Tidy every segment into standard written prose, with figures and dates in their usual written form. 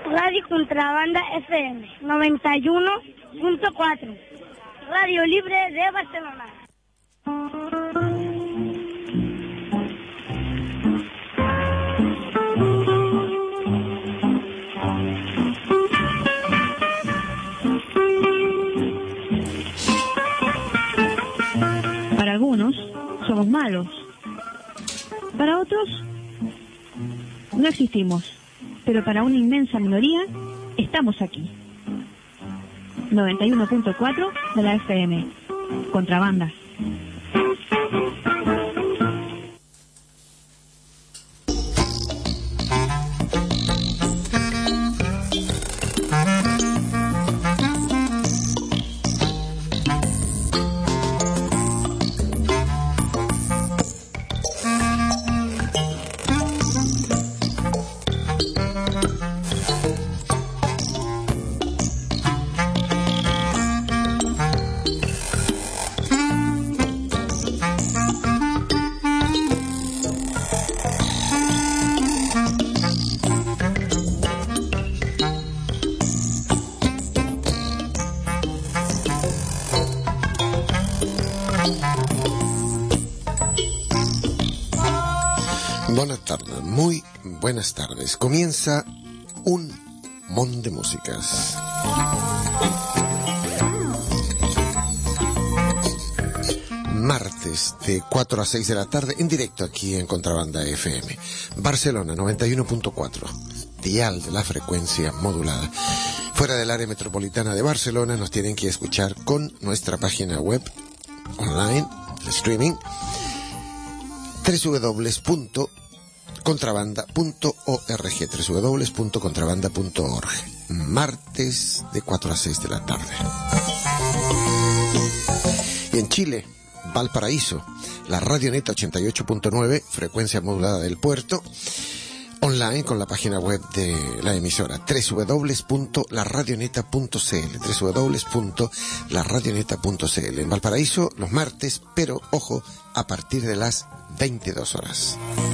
Radio Contrabanda FM 91.4, Radio Libre de Barcelona. Para algunos somos malos, para otros no existimos, pero para una inmensa minoría estamos aquí. 91.4 de la FM, Contrabanda. Buenas tardes, muy buenas tardes. Comienza un mon de músicas. Martes de 4 a 6 de la tarde en directo aquí en Contrabanda FM. Barcelona 91.4, dial de la frecuencia modulada. Fuera del área metropolitana de Barcelona nos tienen que escuchar con nuestra página web online, el streaming, www.contrabanda.org, martes de 4 a 6 de la tarde. Y en Chile, Valparaíso, la Radioneta 88.9, frecuencia modulada del puerto, online con la página web de la emisora, www.laradioneta.cl, www.laradioneta.cl. En Valparaíso, los martes, pero ojo, a partir de las 22 horas.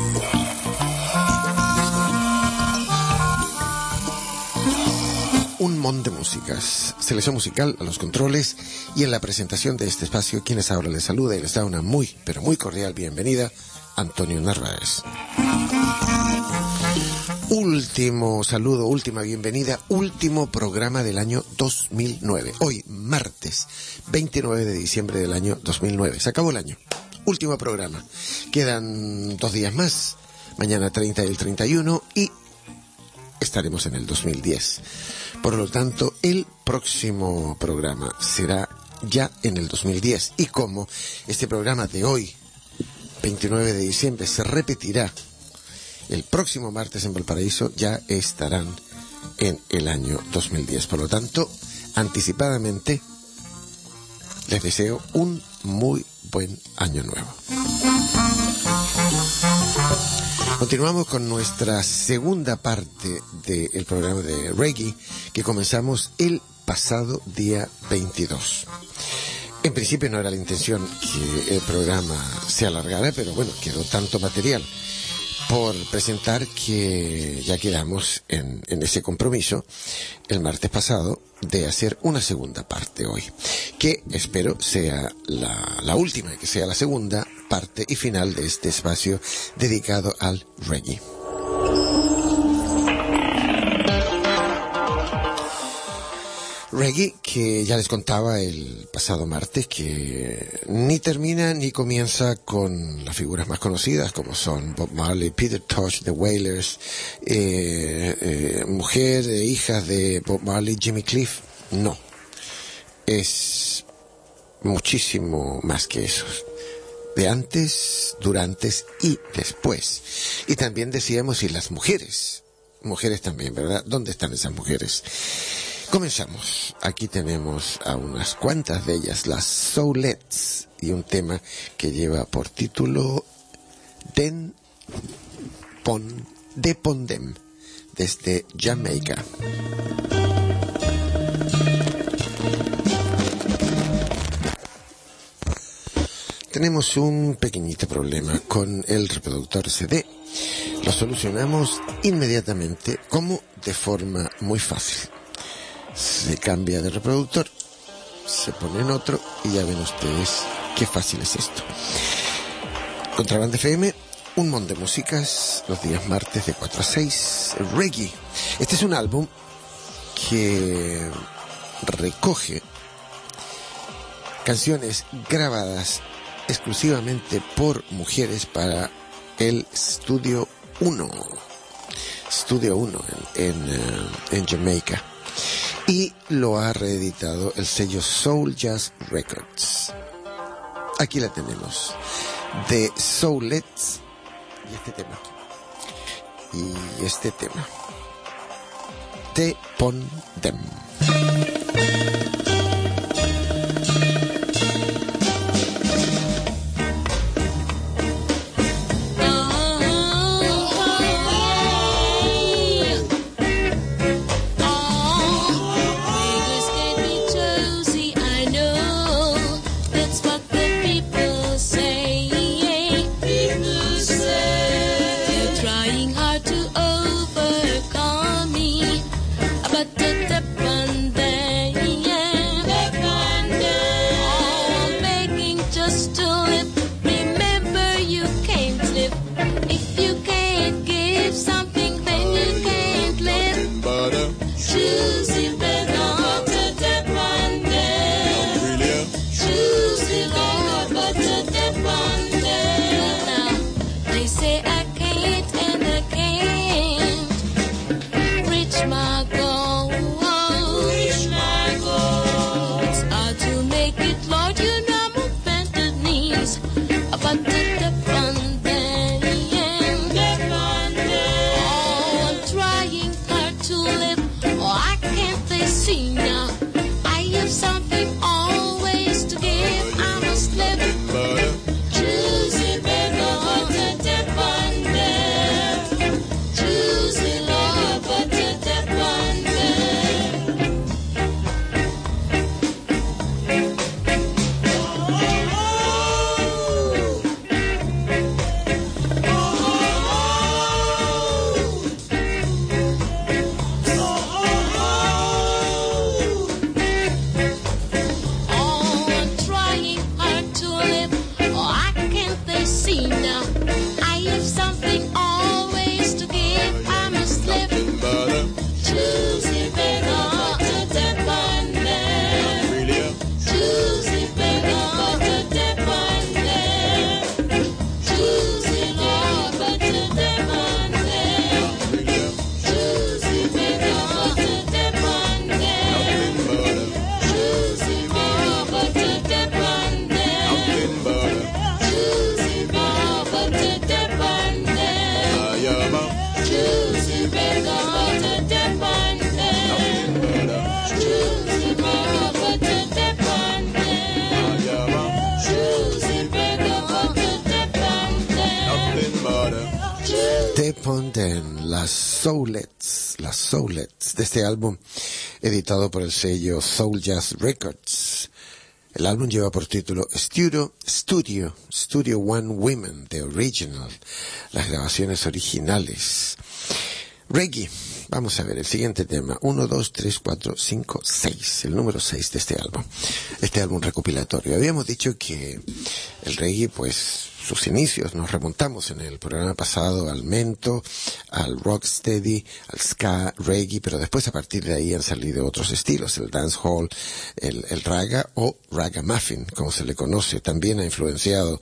Un mon de músicas, selección musical a los controles y en la presentación de este espacio, quienes ahora les saluda y les da una muy, pero muy cordial bienvenida, Antonio Narváez. Último saludo, última bienvenida, último programa del año 2009. Hoy, martes 29 de diciembre del año 2009. Se acabó el año. Último programa. Quedan 2 días más. Mañana 30 y el 31 y estaremos en el 2010. Por lo tanto, el próximo programa será ya en el 2010. Y como este programa de hoy, 29 de diciembre, se repetirá el próximo martes en Valparaíso, ya estarán en el año 2010. Por lo tanto, anticipadamente, les deseo un muy buen año nuevo. Continuamos con nuestra segunda parte del programa de reggae que comenzamos el pasado día 22. En principio no era la intención que el programa se alargara, pero bueno, quedó tanto material por presentar que ya quedamos en ese compromiso el martes pasado de hacer una segunda parte hoy, que espero sea la última, que sea la segunda parte y final de este espacio dedicado al reggae. Reggae que ya les contaba el pasado martes que ni termina ni comienza con las figuras más conocidas como son Bob Marley, Peter Tosh, The Wailers, hijas de Bob Marley, Jimmy Cliff. No, es muchísimo más que eso. De antes, durante y después. Y también decíamos, y las mujeres también, ¿verdad? ¿Dónde están esas mujeres? Comenzamos. Aquí tenemos a unas cuantas de ellas, las Soulettes, y un tema que lleva por título Den Pondem, desde Jamaica. Tenemos un pequeñito problema con el reproductor CD. Lo solucionamos inmediatamente, como de forma muy fácil. Se cambia de reproductor, se pone en otro y ya ven ustedes qué fácil es esto. Contrabanda FM, un montón de músicas, los días martes de 4 a 6, reggae. Este es un álbum que recoge canciones grabadas exclusivamente por mujeres para el Studio 1 en Jamaica, y lo ha reeditado el sello Soul Jazz Records. Aquí la tenemos, de Soulettes, y este tema Depon Them. Las Soulettes, de este álbum editado por el sello Soul Jazz Records. El álbum lleva por título Studio One Women, The Original, las grabaciones originales. Reggae, vamos a ver el siguiente tema, 1, 2, 3, 4, 5, 6, el número 6 de este álbum recopilatorio. Habíamos dicho que el reggae, pues, sus inicios, nos remontamos en el programa pasado al mento, al rocksteady, al ska, reggae, pero después a partir de ahí han salido otros estilos, el dancehall, el raga o ragamuffin, como se le conoce. También ha influenciado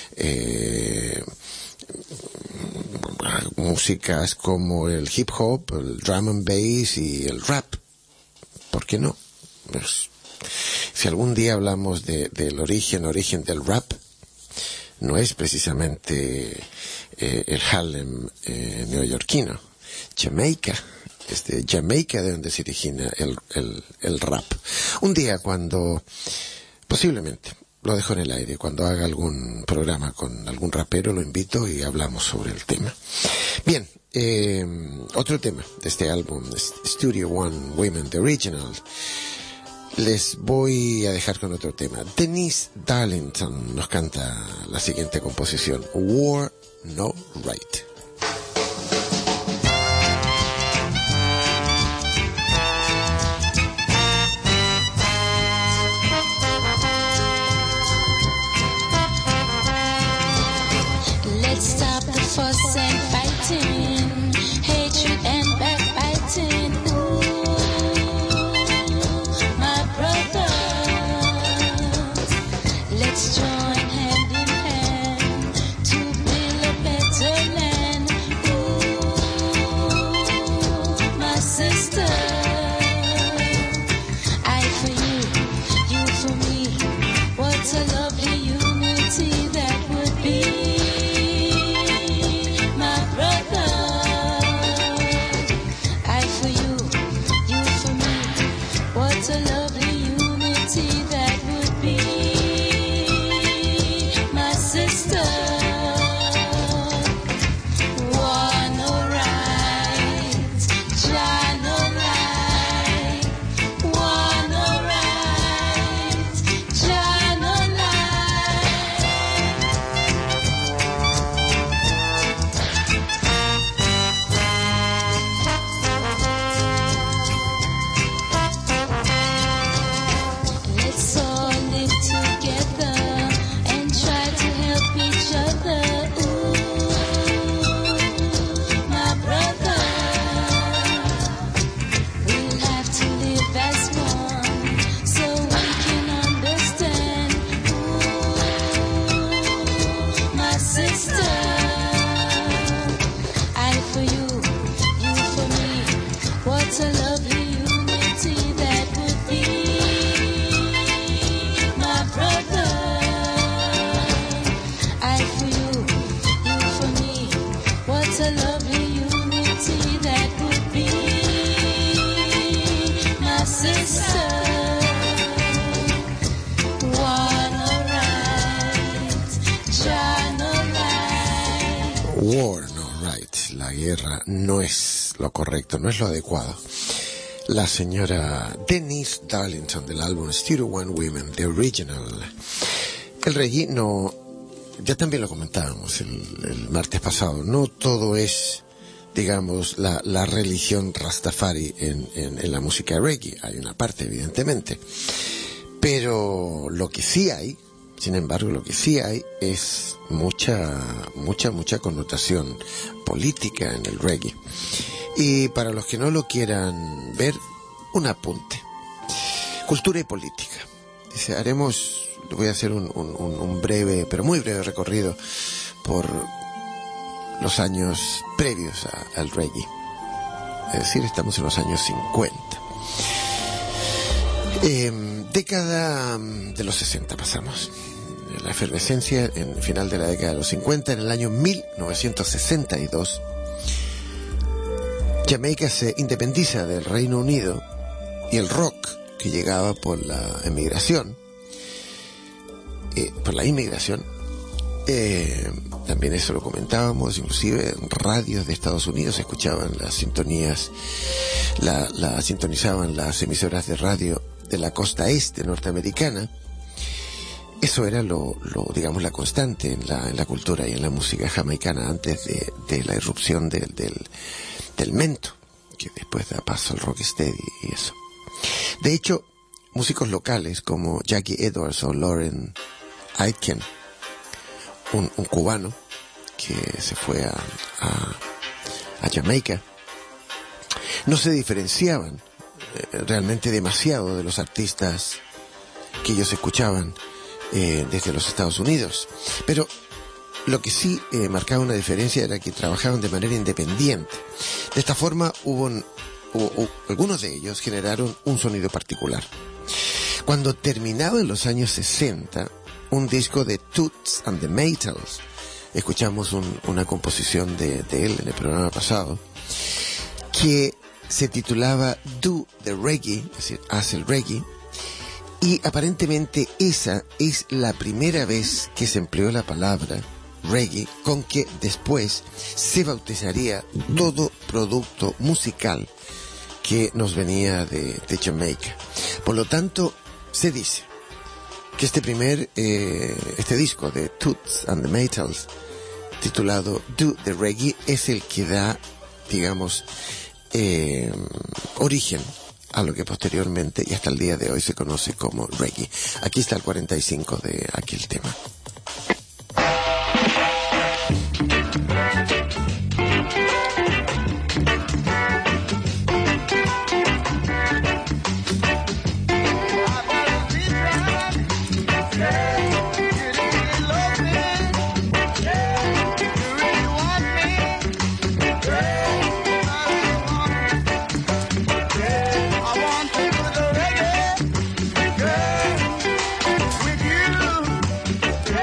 músicas como el hip hop, el drum and bass y el rap. ¿Por qué no? Pues, si algún día hablamos del origen del rap, no es precisamente el Harlem neoyorquino. Jamaica, Jamaica de donde se origina el rap. Un día, cuando, posiblemente, lo dejo en el aire, cuando haga algún programa con algún rapero, lo invito y hablamos sobre el tema. Bien, otro tema de este álbum, Studio One Women, The Original. Les voy a dejar con otro tema. Denise Darlington nos canta la siguiente composición, War No Right. What a lovely unity that would be, my sister. One alright, John alright. One alright, John alright. Let's all live together and try to help each other. Ooh, my brother, we'll have to live as one so we can understand. Ooh, my sister, I for you, you for me. What a lovely unity that would be, my brother. I for you, you for me. What a lovely unity that would be, my sister. One alright, John alright. War no right, la guerra no es lo correcto, no es lo adecuado. La señora Denise Darlington del álbum Studio One Women, The Original. El reggae no, ya también lo comentábamos el martes pasado, no todo es, digamos, la religión Rastafari en la música reggae. Hay una parte, evidentemente. Pero lo que sí hay, sin embargo, lo que sí hay es mucha connotación política en el reggae. Y para los que no lo quieran ver, un apunte. Cultura y política. Dice, voy a hacer un breve, pero muy breve recorrido por los años previos al reggae. Es decir, estamos en los años 50. Década de los 60 pasamos. La efervescencia en el final de la década de los 50, en el año 1962, Jamaica se independiza del Reino Unido y el rock que llegaba por la inmigración, también eso lo comentábamos, inclusive en radios de Estados Unidos se escuchaban las sintonías, sintonizaban las emisoras de radio de la costa este norteamericana. Eso era digamos, la constante en la cultura y en la música jamaicana antes de la irrupción del mento, que después da paso al rocksteady y eso. De hecho, músicos locales como Jackie Edwards o Lauren Aitken, un cubano que se fue a Jamaica, no se diferenciaban realmente demasiado de los artistas que ellos escuchaban desde los Estados Unidos. Pero lo que sí marcaba una diferencia era que trabajaban de manera independiente. De esta forma algunos de ellos generaron un sonido particular. Cuando terminaban los años 60, un disco de Toots and the Maytals, escuchamos una composición de él en el programa pasado, que se titulaba Do the Reggae, es decir, haz el reggae, y aparentemente esa es la primera vez que se empleó la palabra reggae, con que después se bautizaría todo producto musical que nos venía de Jamaica. Por lo tanto, se dice que este disco de Toots and the Maytals, titulado Do the Reggae, es el que da, digamos, origen a lo que posteriormente y hasta el día de hoy se conoce como reggae. Aquí está el 45 de aquel tema. Yeah.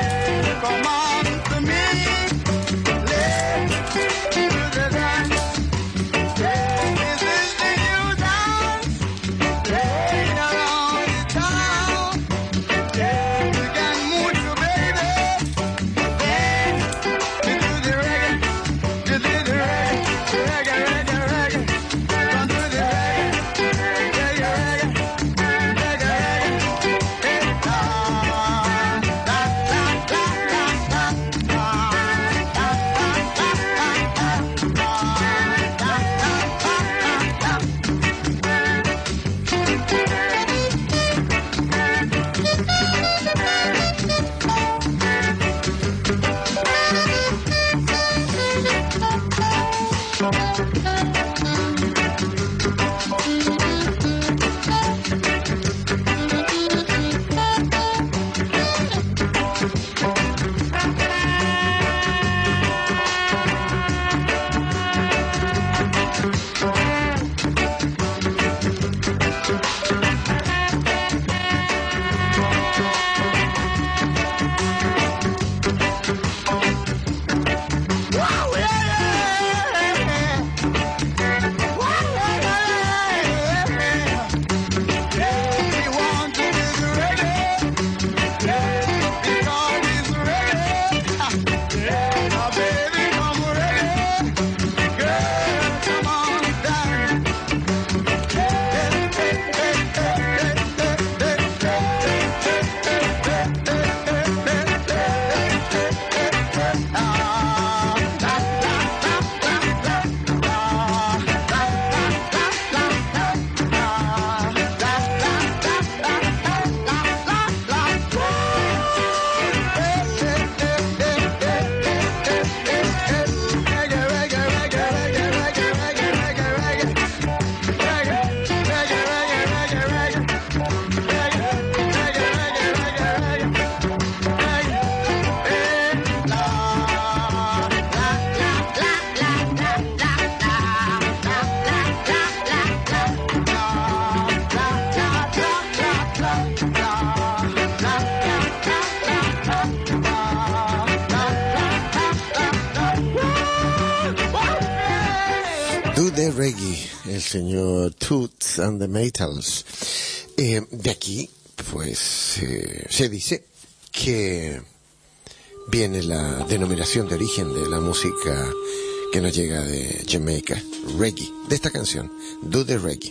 reggae, el señor Toots and the Maytals. De aquí, pues, se dice que viene la denominación de origen de la música que nos llega de Jamaica, reggae, de esta canción, Do the Reggae.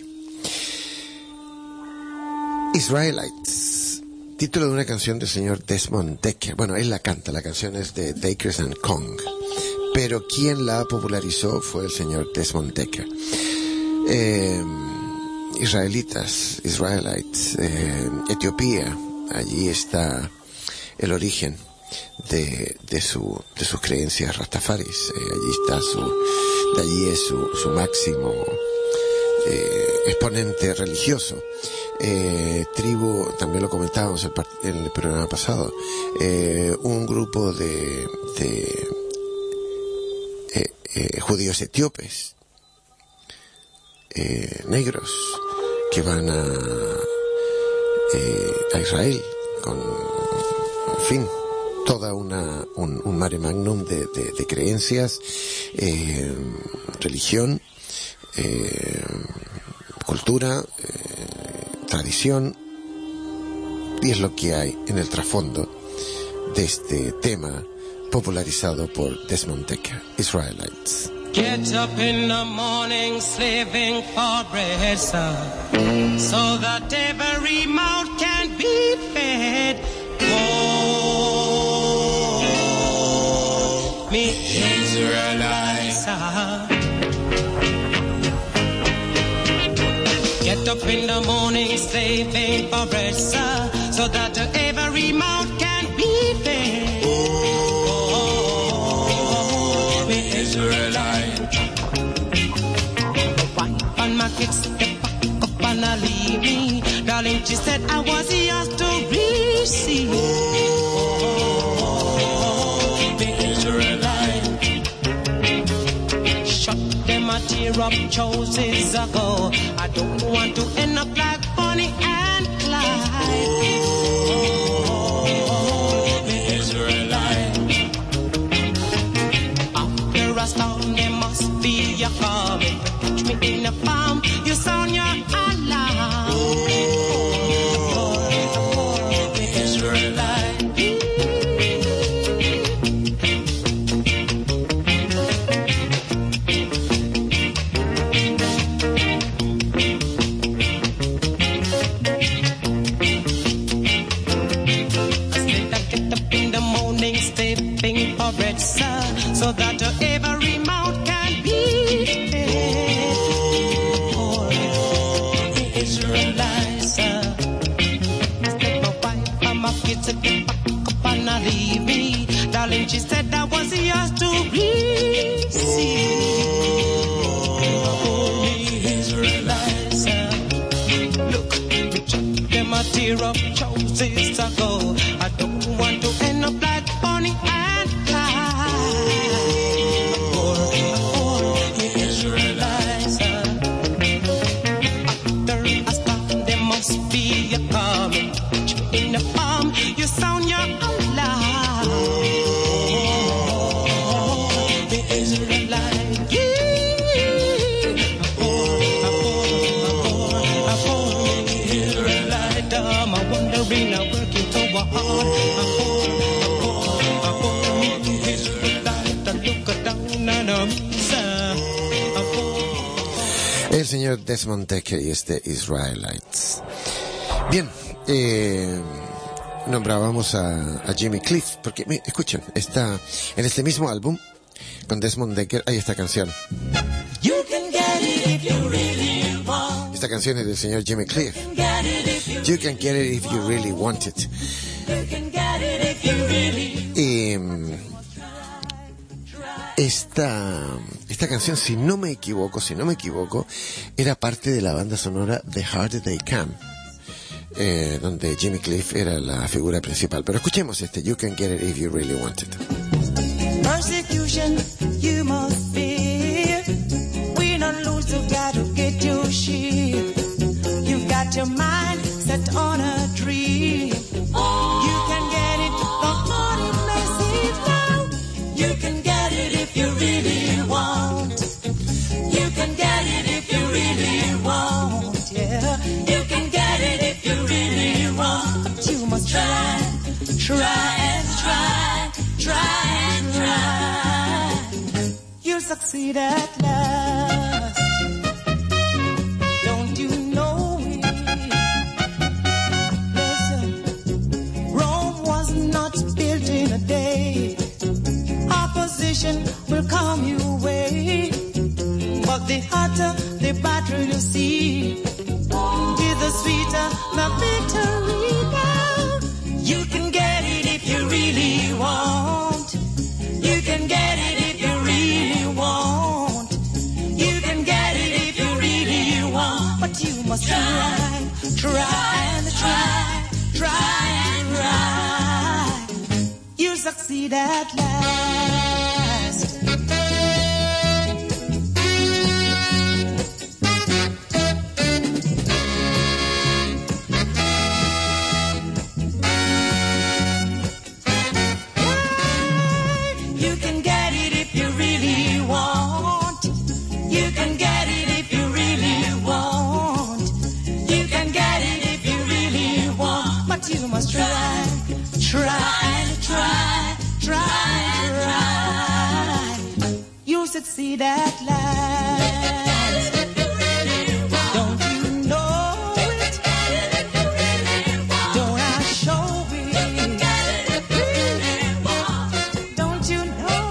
Israelites, título de una canción del señor Desmond Dekker. Bueno, él la canta, la canción es de Dacres and Kong, pero quien la popularizó fue el señor Desmond Dekker. Israelitas, Etiopía, allí está el origen de sus creencias rastafaris. De allí es su máximo exponente religioso. Tribu, también lo comentábamos en el programa pasado, un grupo de judíos etíopes, negros, que van a Israel con, en fin, toda un mare magnum de creencias, religión, cultura, tradición, y es lo que hay en el trasfondo de este tema popularizado por Desmond Dekker, Israelites. Get up in the morning slaving for bread, son, so that every mouth can be fed. Oh, me Israelites. Get up in the morning slaving for bread, son, so that every mouth can be fed. Oh, me Israelites. My kids step up and I leave me. Darling, she said I was yours to receive. Oh, the Israelite. Shut them a tear up choices ago. I don't want to end up like Bonnie and Clyde. Oh, the Israelite. After a storm, there must be a calm. Me in the palm, you sound your alarm. Oh, the Israelite. I said I get up in the morning, stepping for bread, sir, so that every mouth can be fed. To get back up and I leave me. Darling, she said I was yours to receive. Oh, Israelites. Look, them a tear up choices ago. I don't want to end up like Bonnie and Clyde. Oh, Israelites. After a storm, there must be a calm. In the palm, you sound your alarm. Oh, the Israelite. The Israelite. I'm wondering, I'm working so hard. The Israelite. Look down at them, sir. El señor Desmond Dekker y este Israelites. Bien. Nombrábamos a Jimmy Cliff, porque escuchen, está en este mismo álbum con Desmond Dekker, hay esta canción. Esta canción es del señor Jimmy Cliff. You can get it if you really want it. Y esta canción, si no me equivoco, era parte de la banda sonora The Harder They Come, donde Jimmy Cliff era la figura principal. Pero escuchemos este You Can Get It If You Really Want It. Persecution you must fear. We don't lose, you gotta get your share. You got your mind set on a dream. You can get it, the heart it may seem now. You can get it if you really want. You can get it if succeed at last. Don't you know it? Listen, Rome was not built in a day. Opposition will come your way, but the hotter the battle you see, the sweeter the victory now. You can get it if you really want. You can get it if you really want. You can get it if you really want. But you must try, try and try and try. You'll succeed at last. You must try, try, try, try, try. You'll succeed at last. Don't you know it? Don't I show it? Don't you know?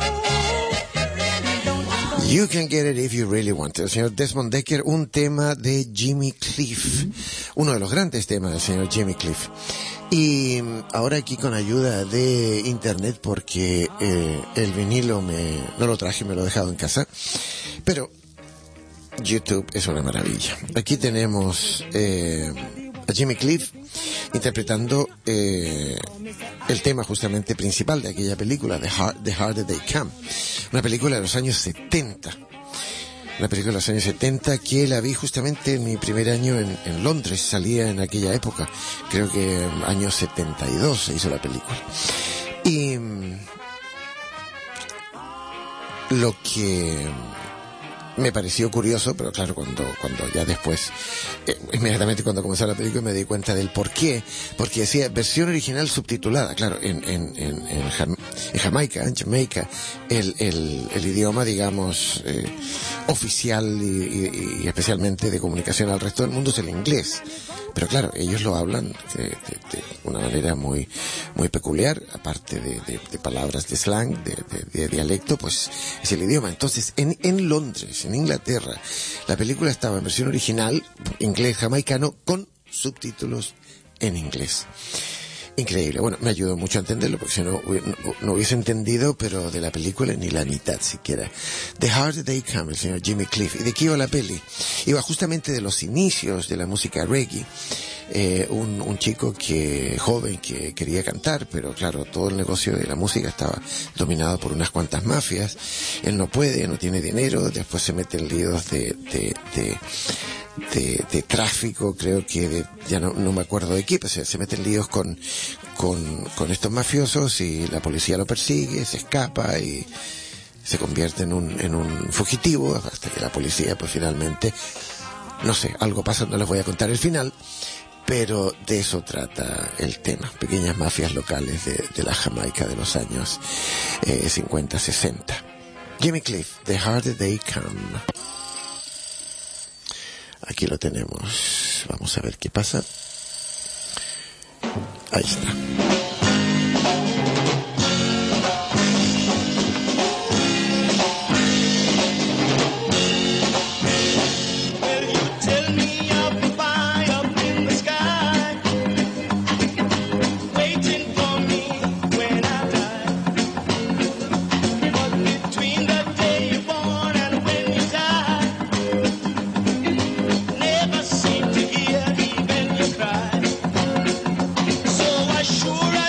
You can get it if you really want it. El señor Desmond Dekker, un tema de Jimmy Cliff. Uno de los grandes temas del señor Jimmy Cliff. Y ahora aquí con ayuda de internet, porque el vinilo no lo traje, me lo he dejado en casa, pero YouTube es una maravilla. Aquí tenemos a Jimmy Cliff interpretando el tema justamente principal de aquella película, The Harder They Come, una película de los años 70. Una película de los años 70 que la vi justamente en mi primer año en Londres, salía en aquella época, creo que año 72 se hizo la película. Y lo que me pareció curioso, pero claro, cuando ya después, inmediatamente cuando comenzó la película me di cuenta del por qué, porque decía versión original subtitulada, claro, en Jamaica, el idioma, digamos, oficial y especialmente de comunicación al resto del mundo es el inglés. Pero claro, ellos lo hablan de una manera muy muy peculiar, aparte de palabras de slang, de dialecto, pues es el idioma. Entonces, en Londres, en Inglaterra, la película estaba en versión original, inglés jamaicano, con subtítulos en inglés. Increíble. Bueno, me ayudó mucho a entenderlo, porque si no hubiese entendido, pero de la película ni la mitad siquiera. The Harder They Come, el señor Jimmy Cliff. ¿Y de qué iba la peli? Iba justamente de los inicios de la música reggae. Un chico joven que quería cantar, pero claro, todo el negocio de la música estaba dominado por unas cuantas mafias. Él no tiene dinero, después se mete en líos de tráfico, creo que ya no me acuerdo de qué, pero se meten líos con estos mafiosos y la policía lo persigue, se escapa y se convierte en un fugitivo hasta que la policía pues finalmente, no sé, algo pasa, no les voy a contar el final, pero de eso trata el tema, pequeñas mafias locales de la Jamaica de los años 50-60. Jimmy Cliff, The Harder They Come. Aquí lo tenemos. Vamos a ver qué pasa. Ahí está. Sure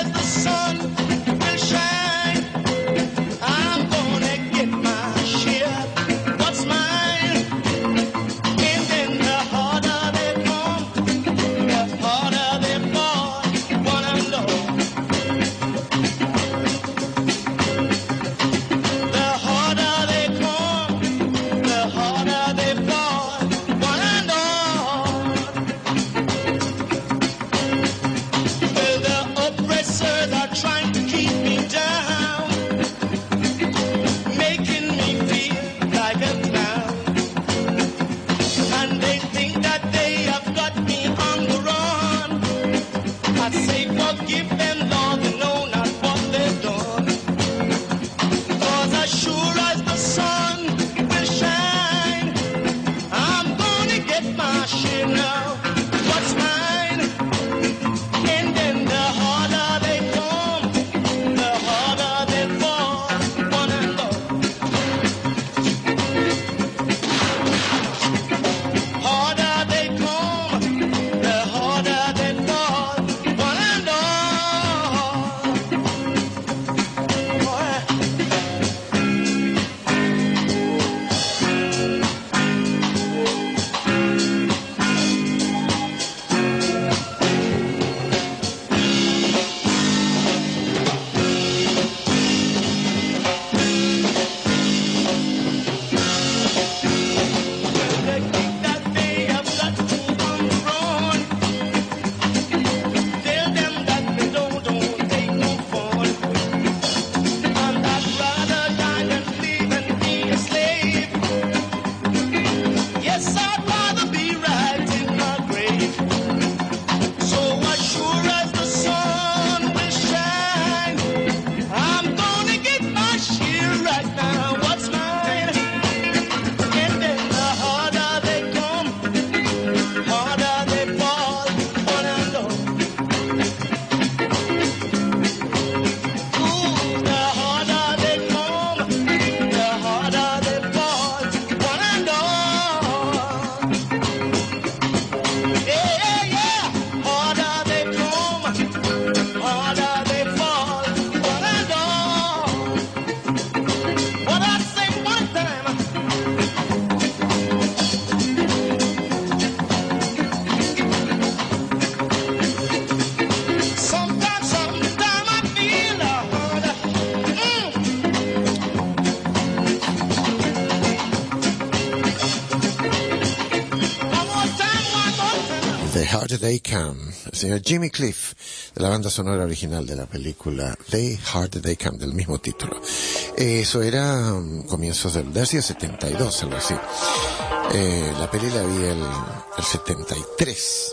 The Harder They Come, el señor Jimmy Cliff, de la banda sonora original de la película The Harder They Come, del mismo título. Eso era comienzos del 72, algo así. La peli la vi el 73.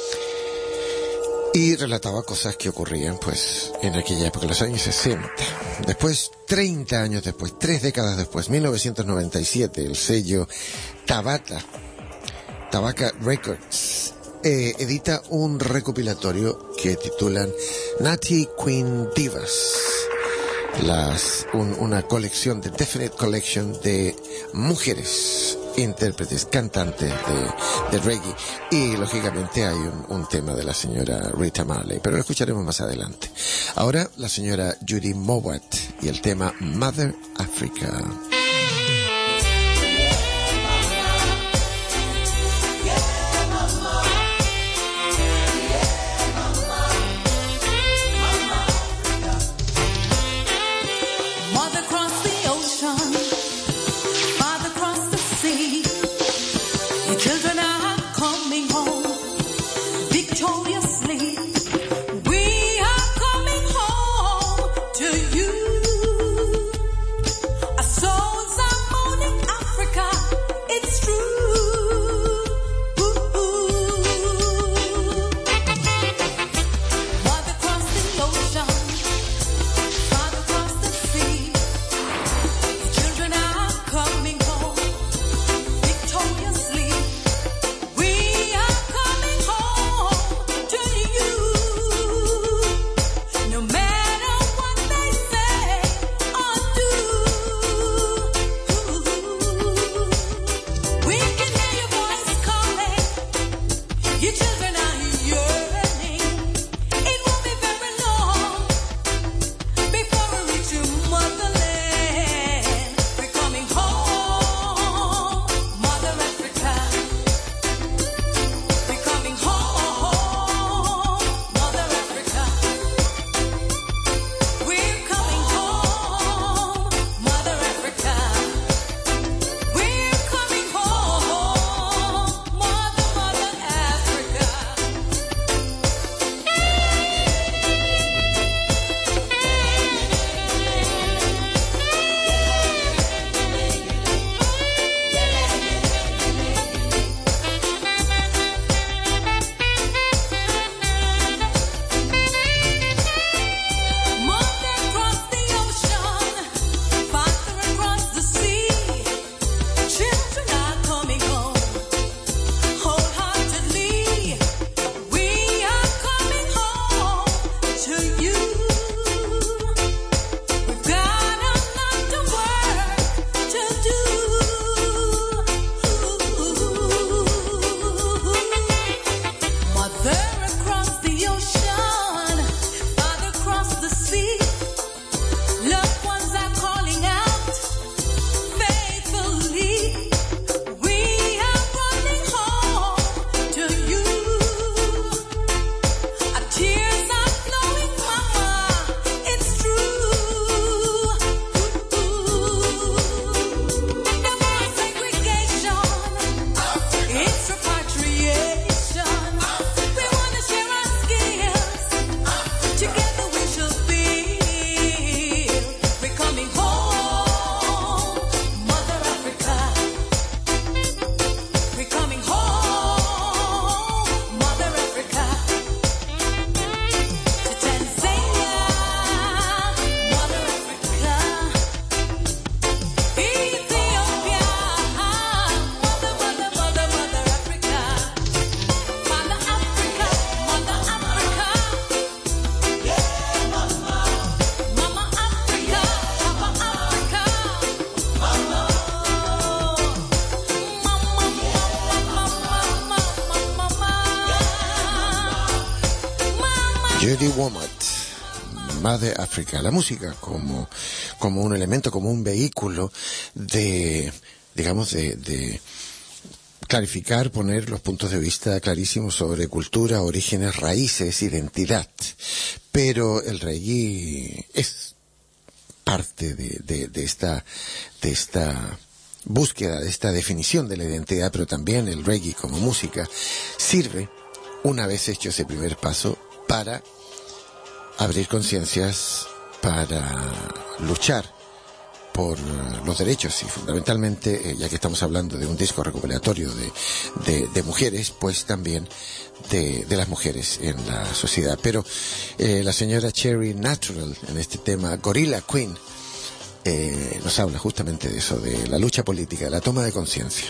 Y relataba cosas que ocurrían, pues, en aquella época, en los años 60. Después, 30 años después, 3 décadas después, 1997, el sello Tabata Records edita un recopilatorio que titulan Natty Queen Divas, una colección de Definite Collection de mujeres intérpretes, cantantes de reggae, y lógicamente hay un tema de la señora Rita Marley, pero lo escucharemos más adelante. Ahora la señora Judy Mowat y el tema Mother Africa. Judy Womack, Mother Africa, la música como un elemento, como un vehículo de, digamos, de clarificar, poner los puntos de vista clarísimos sobre cultura, orígenes, raíces, identidad. Pero el reggae es parte de esta búsqueda, de esta definición de la identidad, pero también el reggae como música sirve una vez hecho ese primer paso, para abrir conciencias, para luchar por los derechos y fundamentalmente, ya que estamos hablando de un disco recopilatorio de mujeres, pues también de las mujeres en la sociedad. Pero la señora Cherry Natural en este tema, Gorilla Queen, nos habla justamente de eso, de la lucha política, de la toma de conciencia.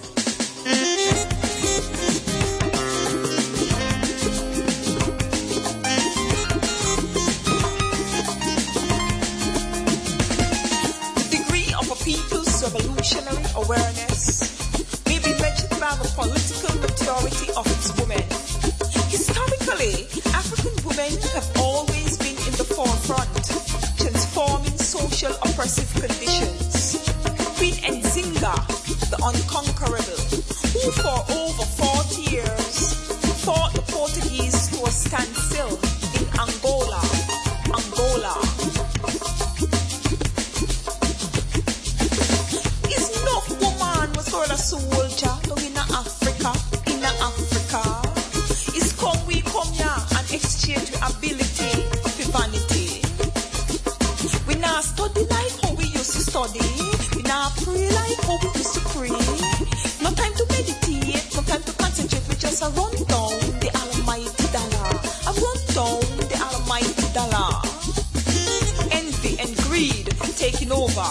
Revolutionary awareness may be measured by the political maturity of its women. Historically, African women have always been in the forefront, transforming social oppressive conditions. Queen Nzinga, the unconquerable, who for over 40 years fought the Portuguese to a standstill in Angola. A soldier down in Africa. It's come we come here and exchange with ability with vanity. We now study like how we used to study. We now pray like how we used to pray. No time to meditate, no time to concentrate. We just a run down the almighty dollar. A run down the almighty dollar. Envy and greed taking over.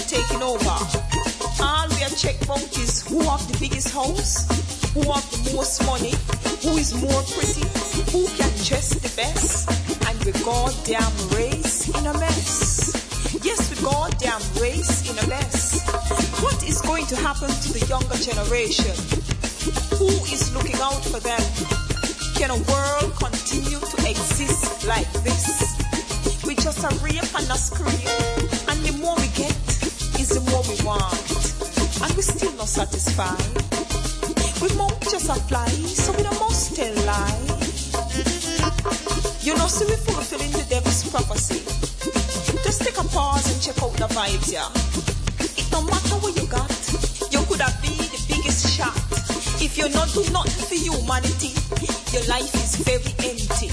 All we are check out is who have the biggest house, who have the most money, who is more pretty, who can dress the best, and we goddamn race in a mess. Yes, we goddamn race in a mess. What is going to happen to the younger generation? Who is looking out for them? Can a world continue to exist like this? We just a rape and a scream, and the more we get is the more we want. And we still not satisfied. We won't just apply, so we don't must tell lie. You know, see we fulfilling the devil's prophecy. Just take a pause and check out the vibes, yeah. It don't matter what you got, you could have been the biggest shot. If you not do nothing for humanity, your life is very empty.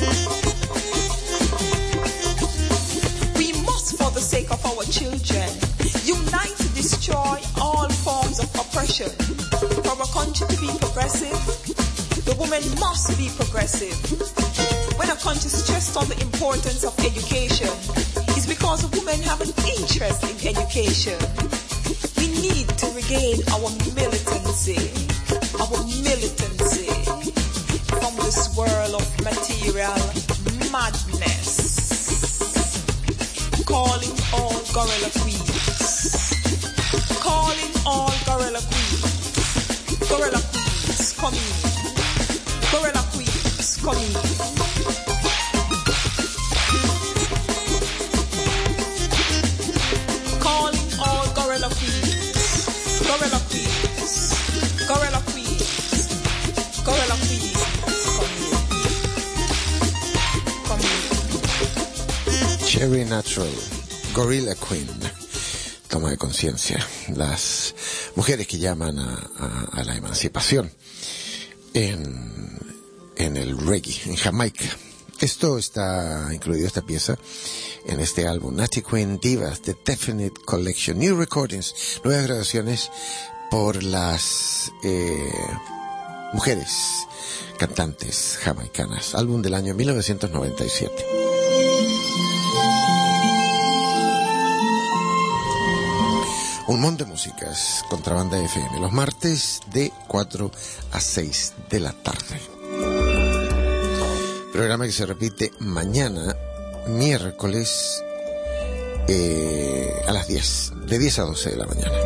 We must, for the sake of our children, unite to destroy all forms of oppression. For our country to be progressive, the woman must be progressive. When a country stressed on the importance of education, it's because women have an interest in education. We need to regain our militancy from this world of material madness. Calling all gorilla queens. Calling all gorilla queens. Gorilla queens, come in. Gorilla queens, come in. Calling all gorilla queens. Gorilla queens. Gorilla queens. Gorilla queens, come in. Cherry Natural, Gorilla Queen. Toma de conciencia. Las mujeres que llaman a la emancipación en el reggae, en Jamaica. Esto está incluido, esta pieza, en este álbum, Natty Queen Divas, The Definite Collection, New Recordings, nuevas grabaciones por las mujeres cantantes jamaicanas, álbum del año 1997. Un montón de músicas, Contrabanda FM, los martes de 4 a 6 de la tarde. Programa que se repite mañana, miércoles, a las 10, de 10 a 12 de la mañana.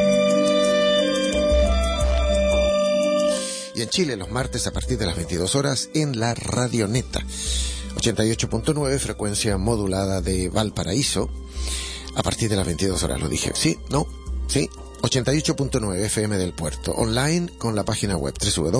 Y en Chile, los martes a partir de las 22 horas en la Radioneta, 88.9, frecuencia modulada de Valparaíso, a partir de las 22 horas, lo dije. ¿Sí? ¿No? ¿Sí? 88.9 FM del Puerto. Online con la página web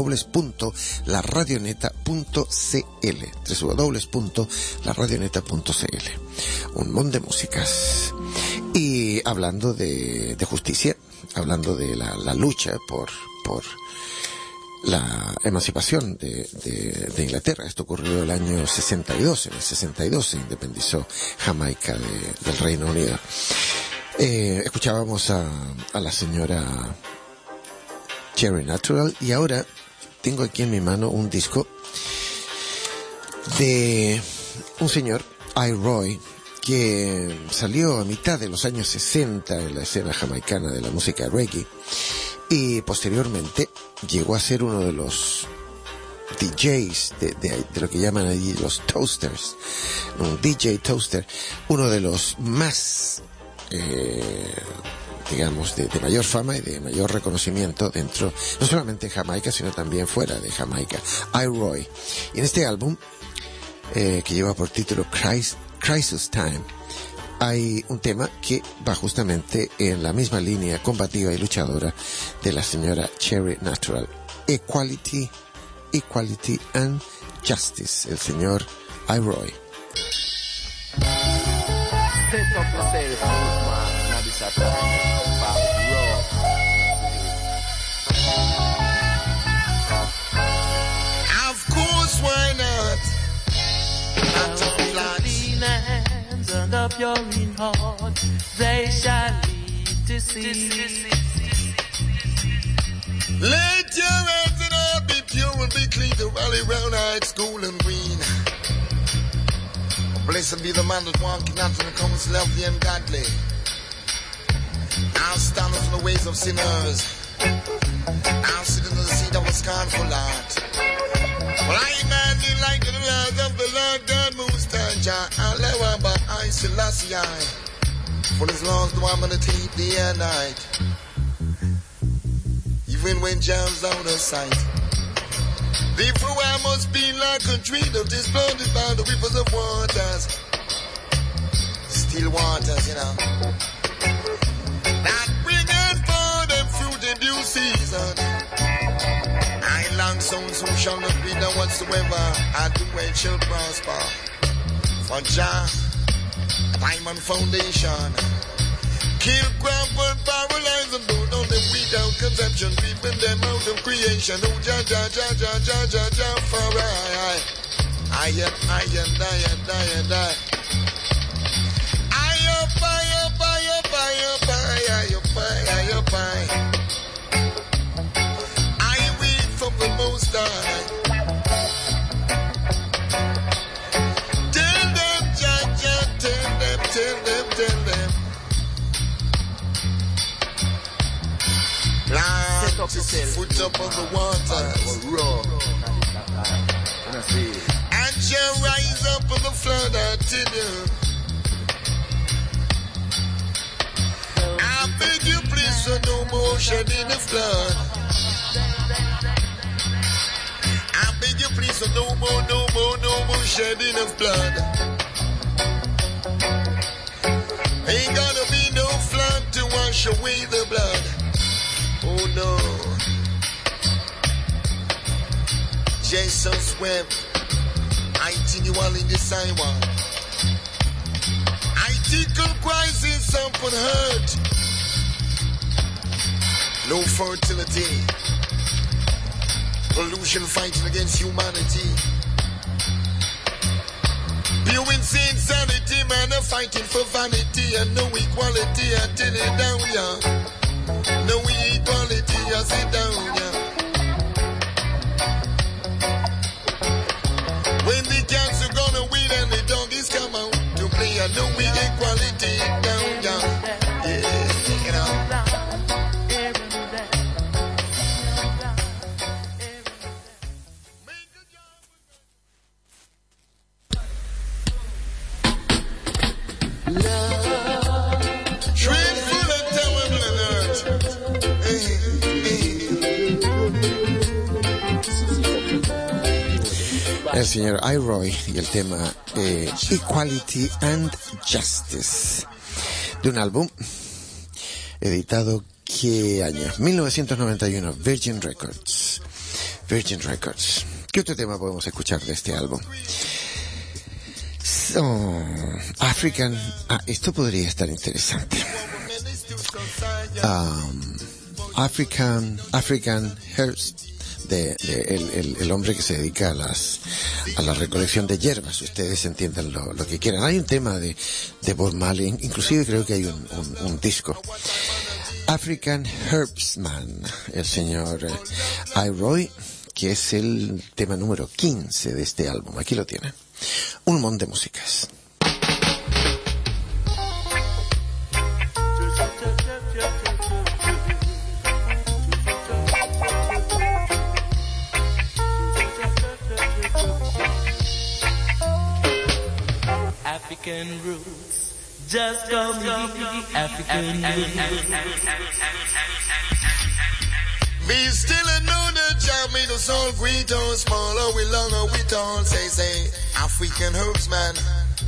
www.laradioneta.cl www.laradioneta.cl. Un montón de músicas. Y hablando de justicia, hablando de la lucha por la emancipación de Inglaterra. Esto ocurrió el año 62. En el 62 se independizó Jamaica del Reino Unido. Escuchábamos a la señora Cherry Natural, y ahora tengo aquí en mi mano un disco de un señor, I-Roy, que salió a mitad de los años 60 en la escena jamaicana de la música reggae, y posteriormente llegó a ser uno de los DJs de lo que llaman allí los toasters, un DJ toaster, uno de los más digamos de mayor fama y de mayor reconocimiento dentro, no solamente en Jamaica, sino también fuera de Jamaica, I-Roy. Y en este álbum que lleva por título Crisis Time, hay un tema que va justamente en la misma línea combativa y luchadora de la señora Cherry Natural. Equality and Justice, el señor I-Roy. Of course, why not? Not to be hands and of your in heart, they shall lead to see. Let your hands and heart be pure and be clean to rally round high school and green. Blessed be the man that walking out in the counsel of the ungodly. I'll stand in the ways of sinners. I'll sit in the seat of a scornful heart. Well, I man like the laws of the Lord God Most High Jah. Allah but I Selassie I. For his laws do I'm gonna take day and night. Even when Jah's out of sight. Therefore I must be like a tree that is planted by the rivers of waters. Still waters, you know. That bringeth forth them fruit in due season. I long so shall not be done whatsoever. I do it shall prosper. For Jah, time and foundation. Kill, crumble, paralyze, and burn all them without conception, keeping them out of creation. Oh, Jah, Jah, Jah, Jah, Jah, Jah, Jah, for I wait from the Most High. Tell them, Jah, Jah, tell them. Land just foot up on the water. And shall rise up on the flood, I tell you. I beg you please, so no more shedding of blood. I beg you please, so no more shedding of blood. Ain't gonna be no flood to wash away the blood. Oh no. Jesus wept. I think you all in the sidewalk. I tickle crisis upon hurt. No fertility. Pollution fighting against humanity. Pure insanity, man, are fighting for vanity and no equality. I tell it down, yeah. No equality, I sit down, yeah. When the cats are gonna win and the doggies come out to play, I know we equality down, yeah. Yeah, you know. El señor I-Roy y el tema Equality and Justice, de un álbum editado, ¿qué año? 1991, Virgin Records. ¿Qué otro tema podemos escuchar de este álbum? African, esto podría estar interesante. African el hombre que se dedica a la recolección de hierbas. Ustedes entiendan lo que quieran. Hay un tema de Bob Marley, inclusive creo que hay un disco. African Herbsman, el señor I-Roy, que es el tema número 15 de este álbum. Aquí lo tienen. Un montón de músicas. African roots, just call me African roots. Me still a know the job, me no soul great or small or we long or we tall, say, African herbsman.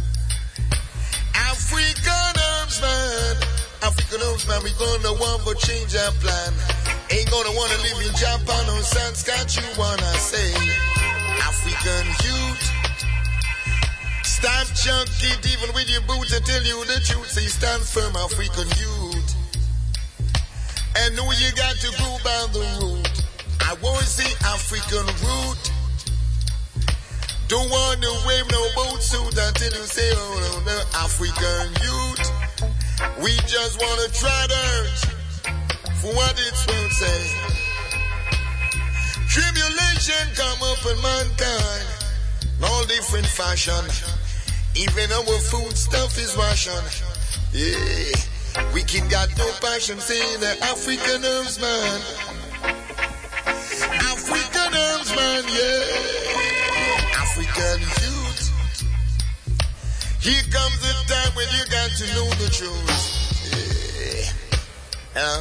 African herbsman. African herbsman, we gonna want for change our plan. Ain't gonna wanna live in Japan or Saskatchewan, I say. African youth. Stop junk it even with your boots and tell you the truth. Say stand firm, African youth. And know you got to go by the root. I want to see African root. Don't want to wave no boat suit until you say, oh no, African youth. We just want to try the urge for what it's worth, say. Tribulation come up in mankind, all different fashion. Even our food stuff is ration. Yeah, we can got no passion, saying the African herbsman. African herbsman, yeah. African youth. Here comes the time when you got to know the truth. Yeah.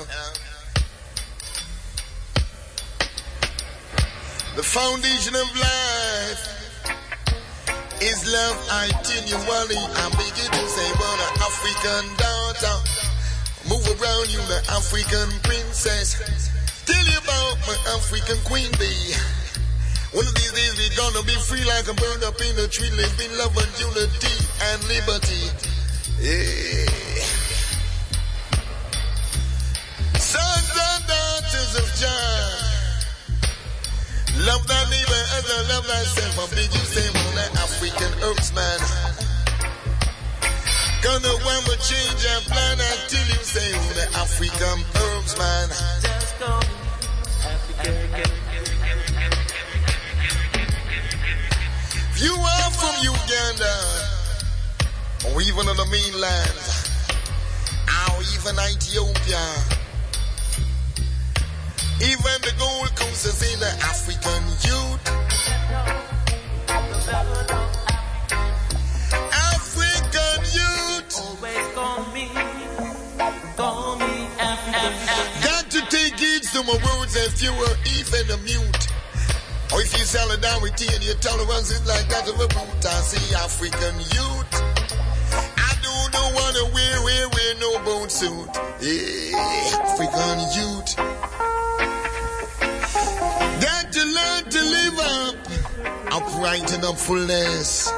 The foundation of life is love, I tell you, Wally. I beg you to say, well, the African daughter, move around you, the African princess. Tell you about my African queen bee. One of these days we're gonna be free like a bird up in a tree, living love and unity and liberty. Yeah. Sons and daughters of Jah, love thy neighbor as I love thyself. I beg you say, well, the African herbsman. Gonna want to change our plan until you say, well, the African herbsman. Just call me African. If you are from Uganda, or even on the mainland, or even Ethiopia, even the Gold Coast is in the African youth. African youth. Always call me African. Got to take heed to my words if you were even a mute. Or if you sell it down with tea and your tolerance is like that of a boot. I say African youth. I don't want to wear no boat suit. Yeah, African youth. Got to learn to live up, upright and upfulness.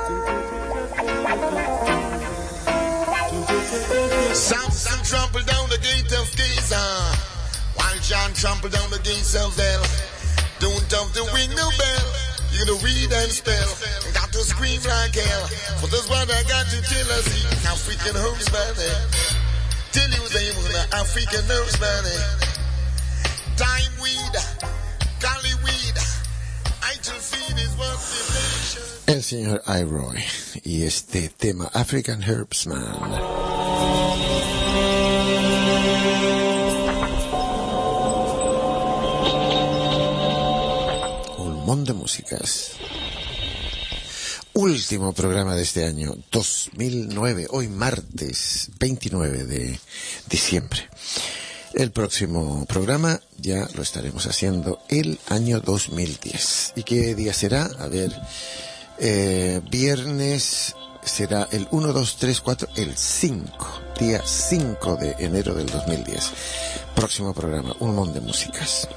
Samson trampled down the gate of Gaza, while John trampled down the gates of hell. Don't have to ring no bell, you know read and spell. Got to scream like hell, for that's what I got to tell us. African herbsman, tell you they were the African herbsman. Time weed, Cali weed, I to feed is what the nation. El señor I-Roy y este tema African Herbsman. De músicas. Último programa de este año 2009, hoy martes 29 de diciembre. El próximo programa ya lo estaremos haciendo el año 2010. ¿Y qué día será? A ver, viernes será el 1, 2, 3, 4, el 5, día 5 de enero del 2010. Próximo programa, un montón de músicas.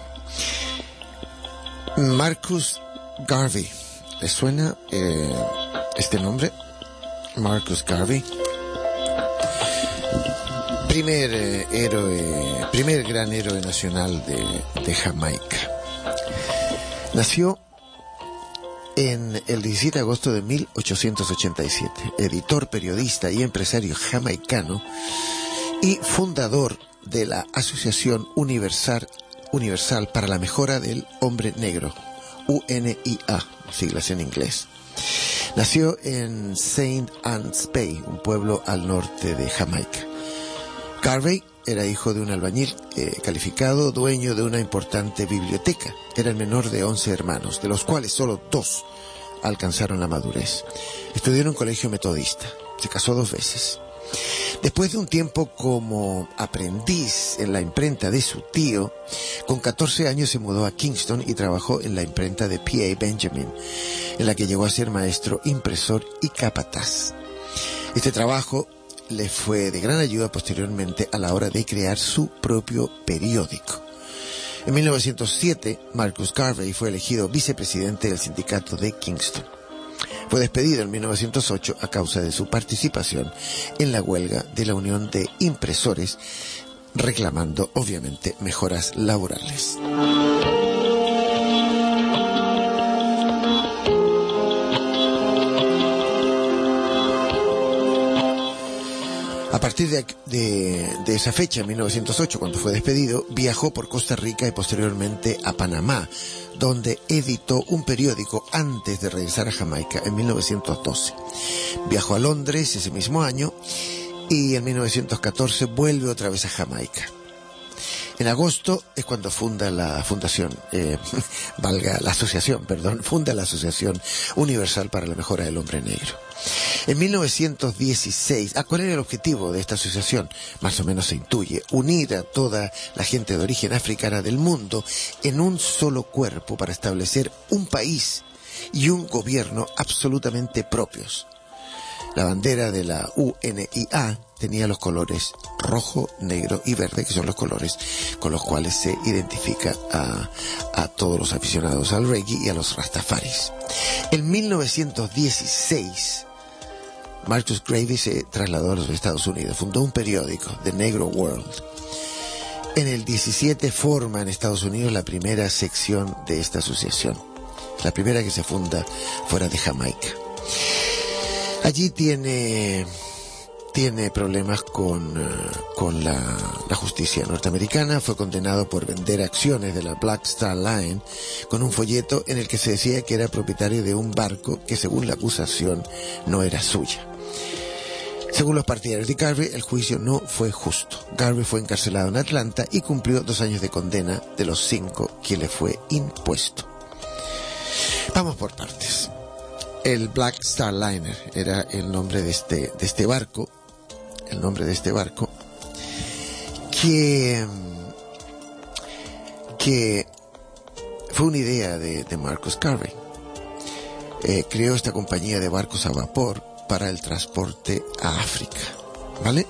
Marcus Garvey, ¿le suena este nombre? Marcus Garvey, primer gran héroe nacional de Jamaica. Nació en el 17 de agosto de 1887, editor, periodista y empresario jamaicano y fundador de la Asociación Universal para la Mejora del Hombre Negro, UNIA, siglas en inglés. Nació en St. Ann's Bay, un pueblo al norte de Jamaica. Garvey era hijo de un albañil calificado, dueño de una importante biblioteca. Era el menor de 11 hermanos, de los cuales solo 2 alcanzaron la madurez. Estudió en un colegio metodista. Se casó 2 veces. Después de un tiempo como aprendiz en la imprenta de su tío, con 14 años se mudó a Kingston y trabajó en la imprenta de P.A. Benjamin, en la que llegó a ser maestro, impresor y capataz. Este trabajo le fue de gran ayuda posteriormente a la hora de crear su propio periódico. En 1907, Marcus Garvey fue elegido vicepresidente del sindicato de Kingston. Fue despedido en 1908 a causa de su participación en la huelga de la Unión de Impresores, reclamando, obviamente, mejoras laborales. A partir de esa fecha, en 1908, cuando fue despedido, viajó por Costa Rica y posteriormente a Panamá, donde editó un periódico antes de regresar a Jamaica en 1912. Viajó a Londres ese mismo año y en 1914 vuelve otra vez a Jamaica. En agosto es cuando funda la asociación Universal para la Mejora del Hombre Negro. En 1916, ¿cuál era el objetivo de esta asociación? Más o menos se intuye: unir a toda la gente de origen africana del mundo en un solo cuerpo para establecer un país y un gobierno absolutamente propios. La bandera de la UNIA tenía los colores rojo, negro y verde, que son los colores con los cuales se identifica a todos los aficionados al reggae y a los rastafaris. En 1916, Marcus Garvey se trasladó a los Estados Unidos, fundó un periódico, The Negro World. En el 17 forma en Estados Unidos la primera sección de esta asociación, la primera que se funda fuera de Jamaica. Allí tiene problemas con la justicia norteamericana. Fue condenado por vender acciones de la Black Star Line con un folleto en el que se decía que era propietario de un barco que, según la acusación, no era suya. Según los partidarios de Garvey, el juicio no fue justo. Garvey fue encarcelado en Atlanta y cumplió 2 años de condena de los 5 que le fue impuesto. Vamos por partes. El Black Star Liner era el nombre de este barco, que fue una idea de Marcus Garvey. Creó esta compañía de barcos a vapor para el transporte a África, ¿vale?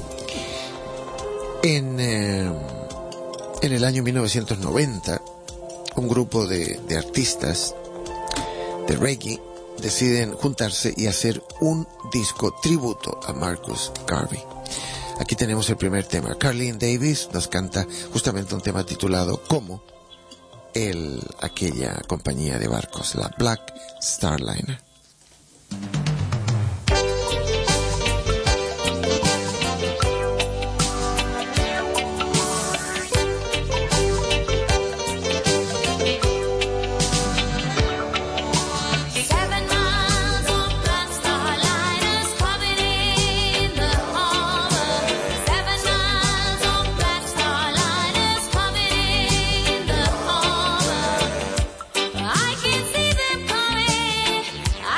En el año 1990, un grupo de artistas de reggae deciden juntarse y hacer un disco tributo a Marcus Garvey. Aquí tenemos el primer tema. Carlene Davis nos canta justamente un tema titulado como aquella compañía de barcos, la Black Star Liner. I can see them coming.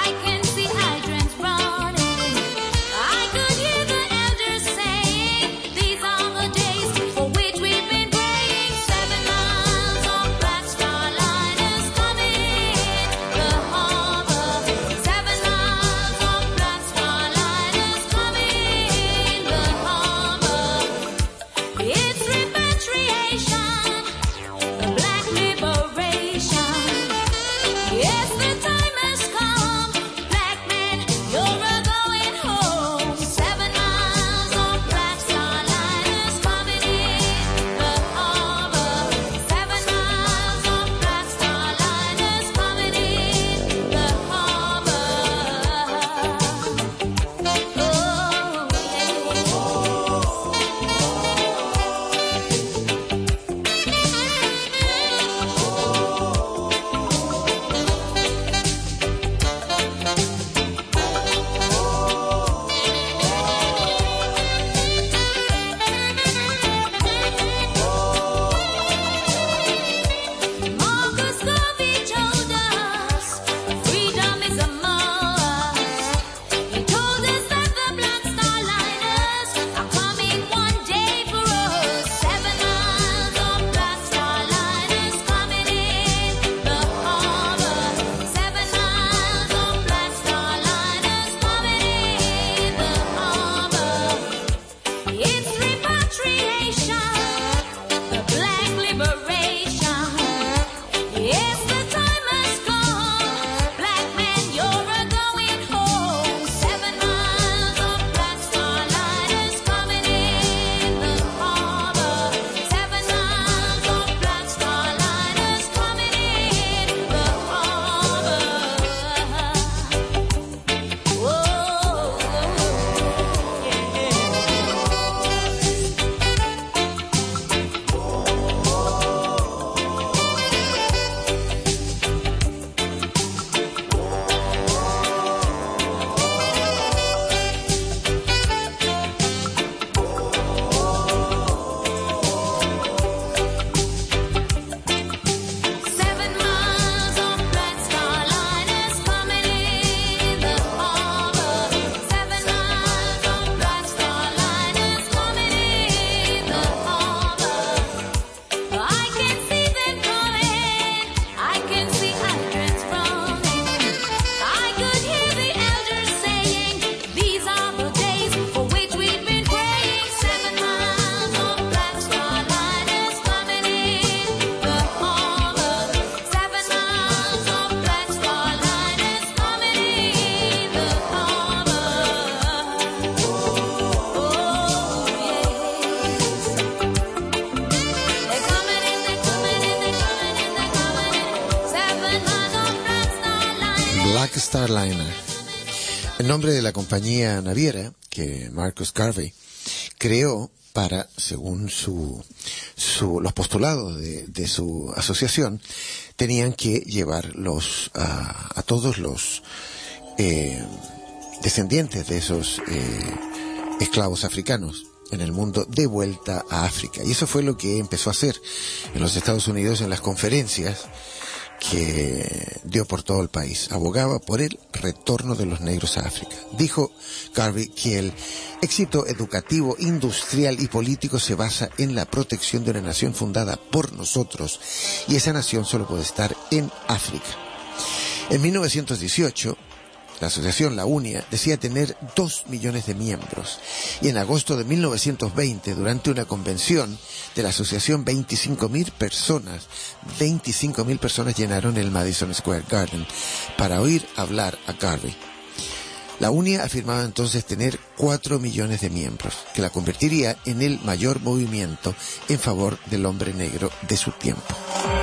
Black Star Liner. El nombre de la compañía naviera que Marcus Garvey creó para, según los postulados de su asociación, tenían que llevar a todos los descendientes de esos esclavos africanos en el mundo de vuelta a África. Y eso fue lo que empezó a hacer en los Estados Unidos en las conferencias que dio por todo el país. Abogaba por el retorno de los negros a África. Dijo Garvey que el éxito educativo, industrial y político se basa en la protección de una nación fundada por nosotros, y esa nación solo puede estar en África. En 1918, la asociación, la UNIA, decía tener 2 millones de miembros, y en agosto de 1920, durante una convención de la asociación, 25.000 personas llenaron el Madison Square Garden para oír hablar a Garvey. La UNIA afirmaba entonces tener 4 millones de miembros, que la convertiría en el mayor movimiento en favor del hombre negro de su tiempo.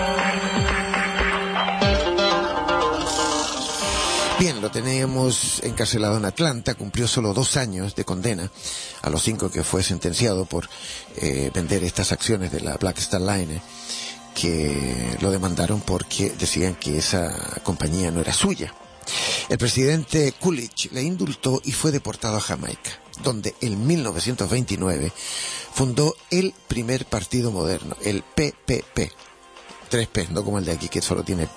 Bien, lo teníamos encarcelado en Atlanta, cumplió solo 2 años de condena, a los 5 que fue sentenciado por vender estas acciones de la Black Star Line, que lo demandaron porque decían que esa compañía no era suya. El presidente Coolidge le indultó y fue deportado a Jamaica, donde en 1929 fundó el primer partido moderno, el PPP. 3P, no como el de aquí que solo tiene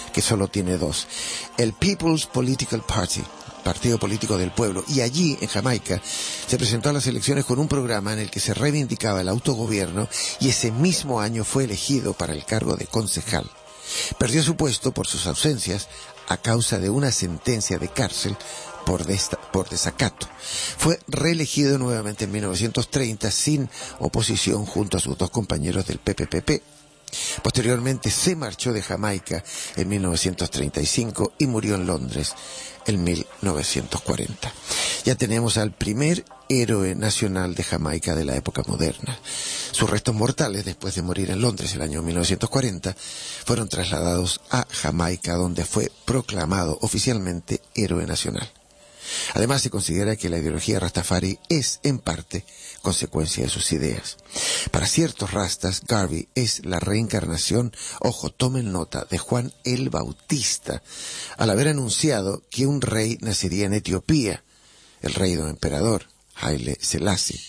2, el People's Political Party, Partido Político del Pueblo, y allí, en Jamaica, se presentó a las elecciones con un programa en el que se reivindicaba el autogobierno, y ese mismo año fue elegido para el cargo de concejal. Perdió su puesto por sus ausencias a causa de una sentencia de cárcel por desacato. Fue reelegido nuevamente en 1930 sin oposición junto a sus 2 compañeros del PPP. Posteriormente se marchó de Jamaica en 1935 y murió en Londres en 1940. Ya tenemos al primer héroe nacional de Jamaica de la época moderna. Sus restos mortales, después de morir en Londres el año 1940, fueron trasladados a Jamaica, donde fue proclamado oficialmente héroe nacional. Además, se considera que la ideología Rastafari es, en parte, consecuencia de sus ideas. Para ciertos rastas, Garvey es la reencarnación, ojo, tomen nota, de Juan el Bautista, al haber anunciado que un rey nacería en Etiopía, el rey o emperador, Haile Selassie.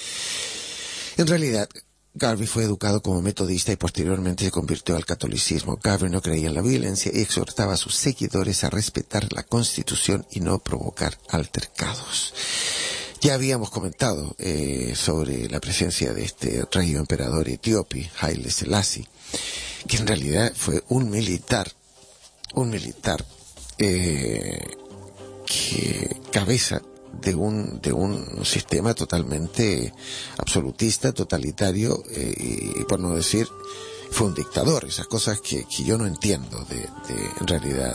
En realidad, Garvey fue educado como metodista y posteriormente se convirtió al catolicismo. Garvey no creía en la violencia y exhortaba a sus seguidores a respetar la Constitución y no provocar altercados. Ya habíamos comentado sobre la presencia de este rey o emperador etíope, Haile Selassie, que en realidad fue un militar que cabeza de un sistema totalmente absolutista, totalitario, y por no decir, fue un dictador. Esas cosas que yo no entiendo en realidad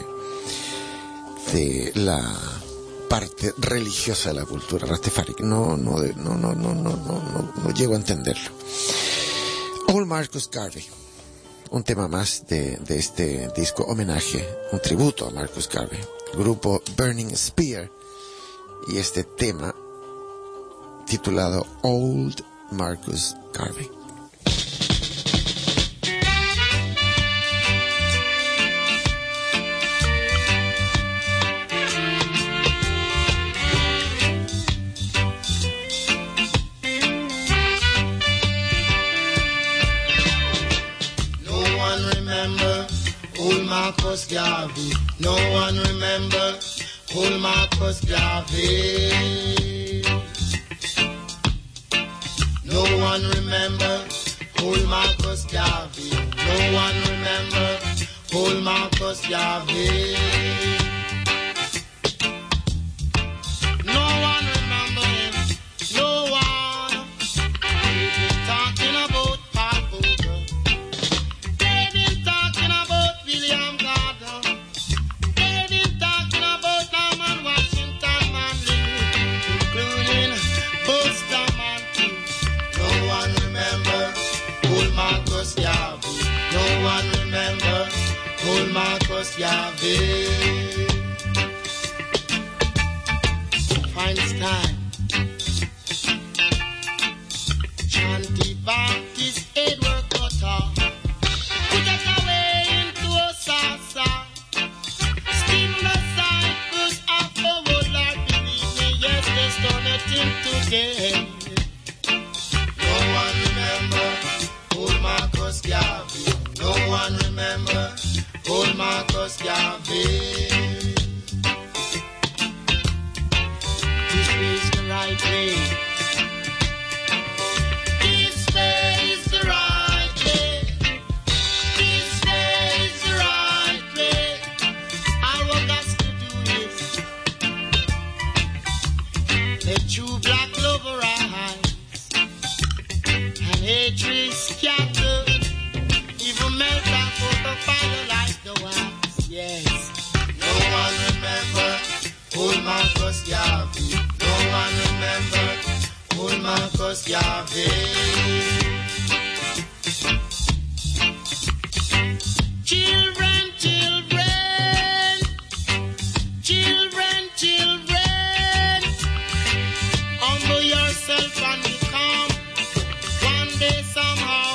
de la parte religiosa de la cultura Rastafari. No llego a entenderlo. All Marcus Garvey, un tema más de este disco homenaje, un tributo a Marcus Garvey, grupo Burning Spear, y este tema titulado Old Marcus Garvey. No one remember old Marcus Garvey. No one remember old Marcus Garvey. No one remember old Marcus Garvey. No one remember old Marcus Garvey. No one remember him. No one. They've been talking about Paul Bogle. They've been talking about William Gardner. They've been talking about Norman Washington, Manley, including Buster Manton. No one remember old Marcus Garvey. No one remember old Marcus Garvey. again. No one remember old Marcus Garvey. No one remember old Marcus Garvey. This is the right way. This way is the right way. This way is the right way. All we got to do is let true black love arise and hatred scatter. Even melt off out the fire like the wax. Yes. No one remember old Marcus Garvey. No one remember old Marcus Garvey. Children, children, children, children, humble yourself and become one day somehow.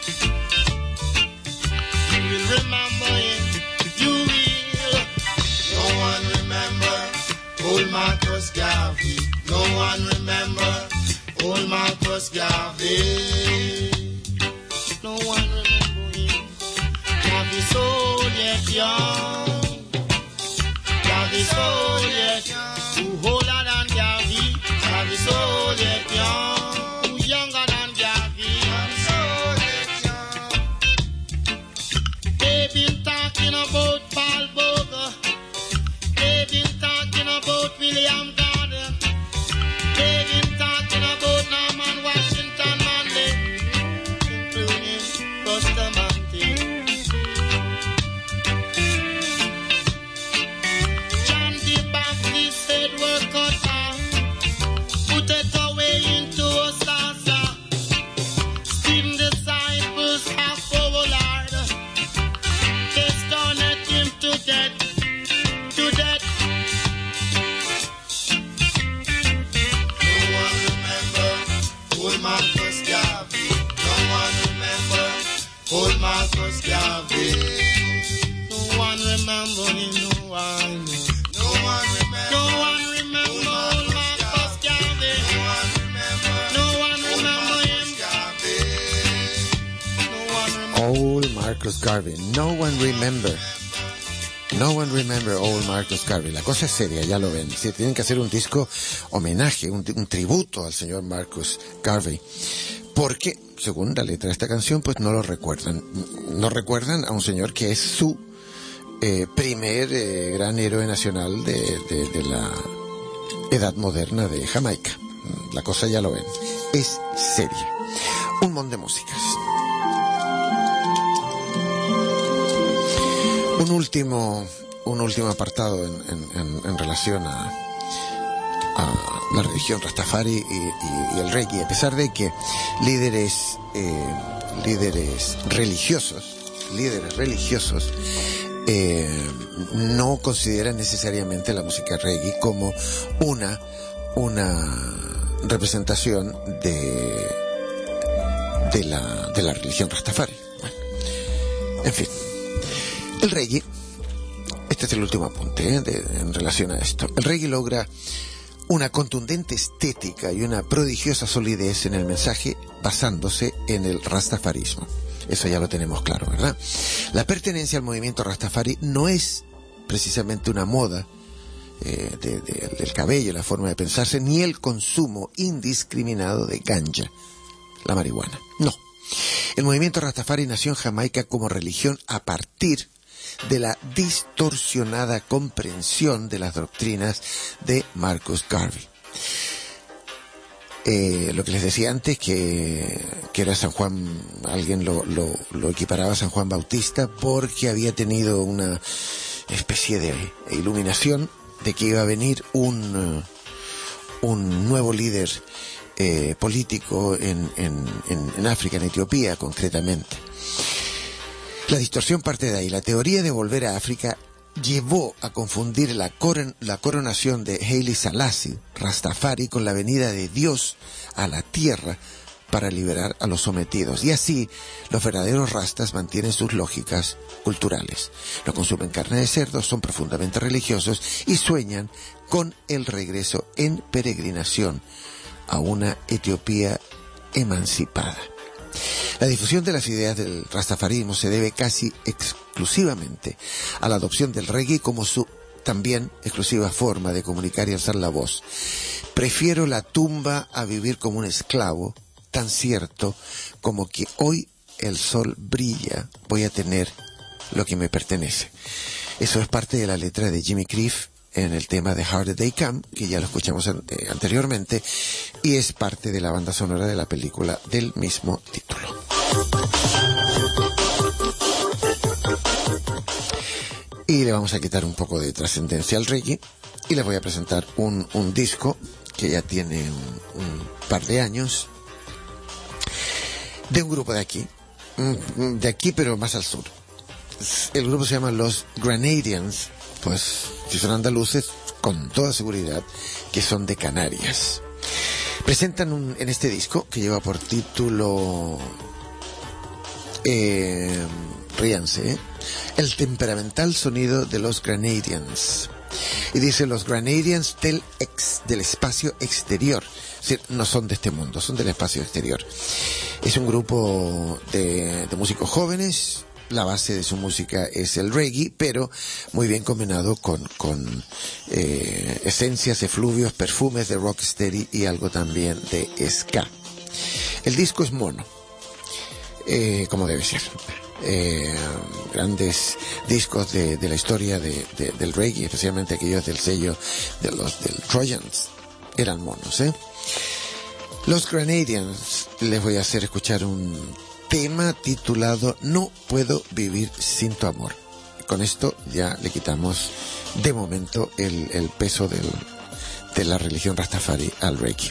You will remember him. You will. No one remember old Marcus Garvey. No one remember old Marcus Garvey. No one remember him. Garvey so yet young. Garvey so yet who older than Garvey. Garvey so yet young. Who younger than Garvey. Garvey so yet young. They've been talking about Paul Boger. They've been talking about William Gordon. They've been talking about Norman Washington Manley, including Bustamante. John the Baptist said we're cut off, put it away into a salsa. Steam disciples of our Lord, they stoned him to death, to death. No one remember old Marcus Garvey. No one remember old Marcus Garvey. No one remember him. No one. No one remember. No one remember old Marcus Garvey. No one remember. No one remember him. No one remember. Old Marcus Garvey. No one remember. No one remember old Marcus Garvey. La cosa es seria, ya lo ven. Sí, tienen que hacer un disco homenaje, un tributo al señor Marcus Garvey. Porque, según la letra de esta canción, pues no lo recuerdan. No recuerdan a un señor que es su primer gran héroe nacional de la edad moderna de Jamaica. La cosa ya lo ven. Es seria. Un montón de músicas. Un último apartado en relación a la religión Rastafari y el reggae, a pesar de que líderes religiosos no consideran necesariamente la música reggae como una representación de la religión Rastafari. Bueno, en fin. El reggae, este es el último apunte en relación a esto. El reggae logra una contundente estética y una prodigiosa solidez en el mensaje basándose en el rastafarismo. Eso ya lo tenemos claro, ¿verdad? La pertenencia al movimiento Rastafari no es precisamente una moda del cabello, la forma de pensarse, ni el consumo indiscriminado de ganja, la marihuana. No. El movimiento Rastafari nació en Jamaica como religión a partir de la distorsionada comprensión de las doctrinas de Marcus Garvey. Lo que les decía antes, que era San Juan, alguien lo equiparaba a San Juan Bautista porque había tenido una especie de iluminación de que iba a venir un nuevo líder político en África, en Etiopía concretamente. La distorsión parte de ahí. La teoría de volver a África llevó a confundir la coronación de Haile Selassie, Rastafari, con la venida de Dios a la tierra para liberar a los sometidos. Y así, los verdaderos rastas mantienen sus lógicas culturales. No consumen carne de cerdo, son profundamente religiosos y sueñan con el regreso en peregrinación a una Etiopía emancipada. La difusión de las ideas del rastafarismo se debe casi exclusivamente a la adopción del reggae como su también exclusiva forma de comunicar y alzar la voz. Prefiero la tumba a vivir como un esclavo, tan cierto como que hoy el sol brilla, voy a tener lo que me pertenece. Eso es parte de la letra de Jimmy Cliff en el tema de Harder They Come, que ya lo escuchamos anteriormente, y es parte de la banda sonora de la película del mismo título. Y le vamos a quitar un poco de trascendencia al reggae y les voy a presentar un disco que ya tiene un par de años, de un grupo de aquí pero más al sur. El grupo se llama Los Grenadians, pues si son andaluces, con toda seguridad que son de Canarias. Presentan en este disco, que lleva por título ríanse, el temperamental sonido de los Grenadians. Y dice: los Grenadians del espacio exterior. Es decir, no son de este mundo, son del espacio exterior. Es un grupo de músicos jóvenes. La base de su música es el reggae, pero muy bien combinado con esencias, efluvios, perfumes de rocksteady y algo también de ska. El disco es mono, como debe ser. Grandes discos de la historia del reggae, especialmente aquellos del sello del Trojans, eran monos, Los Grenadians, les voy a hacer escuchar un tema titulado No puedo vivir sin tu amor. Con esto ya le quitamos de momento el peso de la religión Rastafari al reggae.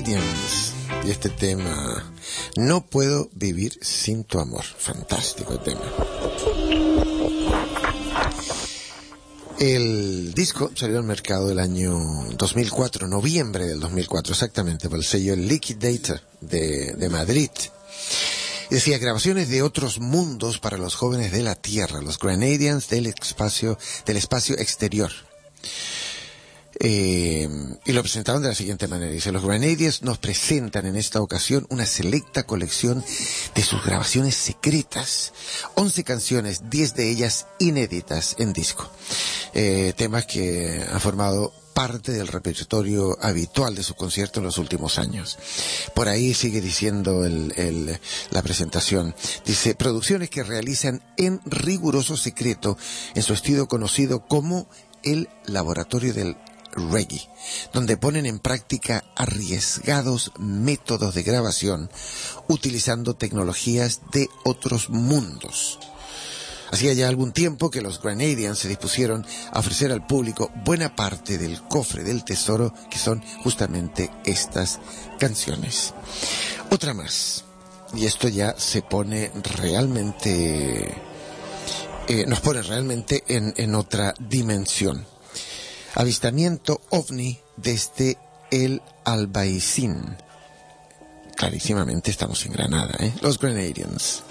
Grenadians y este tema No puedo vivir sin tu amor. Fantástico el tema. El disco salió al mercado el año 2004, noviembre del 2004 exactamente, por el sello Liquidator de Madrid. Y decía, grabaciones de otros mundos para los jóvenes de la Tierra, los Grenadians del espacio exterior. Y lo presentaron de la siguiente manera. Dice, los Grenadians nos presentan en esta ocasión una selecta colección de sus grabaciones secretas. 11 canciones, 10 de ellas inéditas en disco. Temas que han formado parte del repertorio habitual de su concierto en los últimos años. Por ahí sigue diciendo la presentación. Dice, producciones que realizan en riguroso secreto en su estilo conocido como el laboratorio del reggae, donde ponen en práctica arriesgados métodos de grabación utilizando tecnologías de otros mundos. Hacía ya algún tiempo que los Grenadians se dispusieron a ofrecer al público buena parte del cofre del tesoro, que son justamente estas canciones. Otra más, y esto ya se pone realmente, nos pone realmente en otra dimensión. Avistamiento ovni desde el Albaicín. Clarísimamente estamos en Granada, ¿eh? Los Grenadians.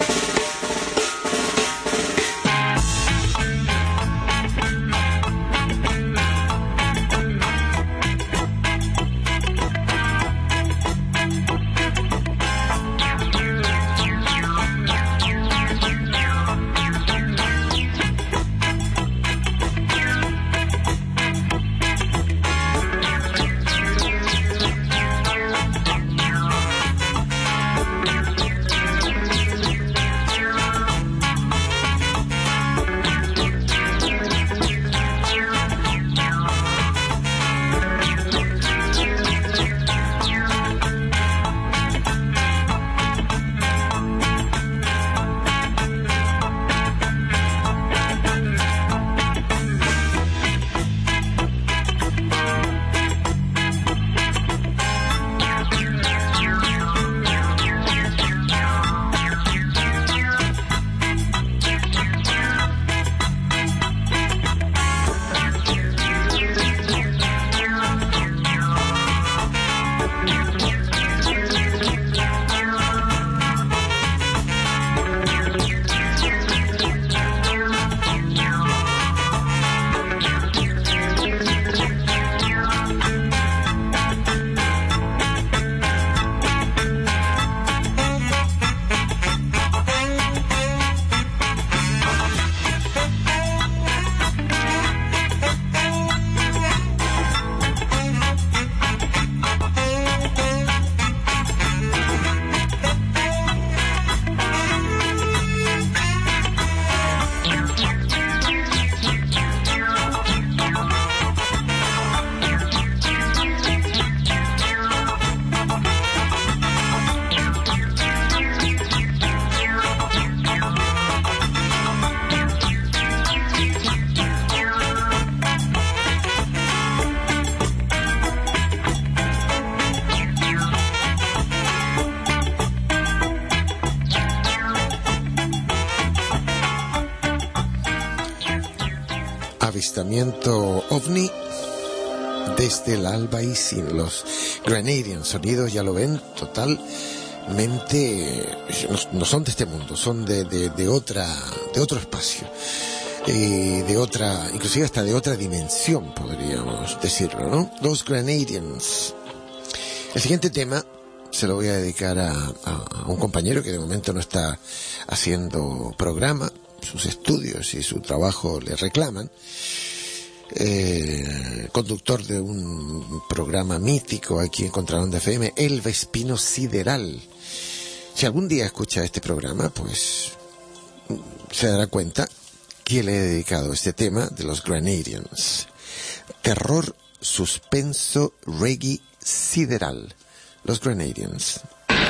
Avistamiento ovni desde el Albaicín. Los Grenadians, sonidos, ya lo ven, totalmente no son de este mundo, son de otro espacio, de otra, inclusive hasta de otra dimensión, podríamos decirlo, ¿no? Los Grenadians. El siguiente tema se lo voy a dedicar a un compañero que de momento no está haciendo programa. Sus estudios y su trabajo le reclaman. Conductor de un programa mítico aquí en Contrabanda FM, El Vespino Sideral. Si algún día escucha este programa, pues se dará cuenta que le he dedicado este tema de los Grenadians. Terror, suspenso, reggae sideral. Los Grenadians.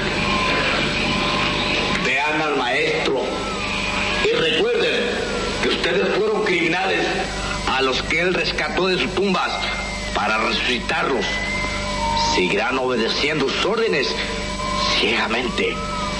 Vean al maestro y recuerden que ustedes fueron criminales a los que él rescató de sus tumbas para resucitarlos. seguirán obedeciendo sus órdenes ciegamente.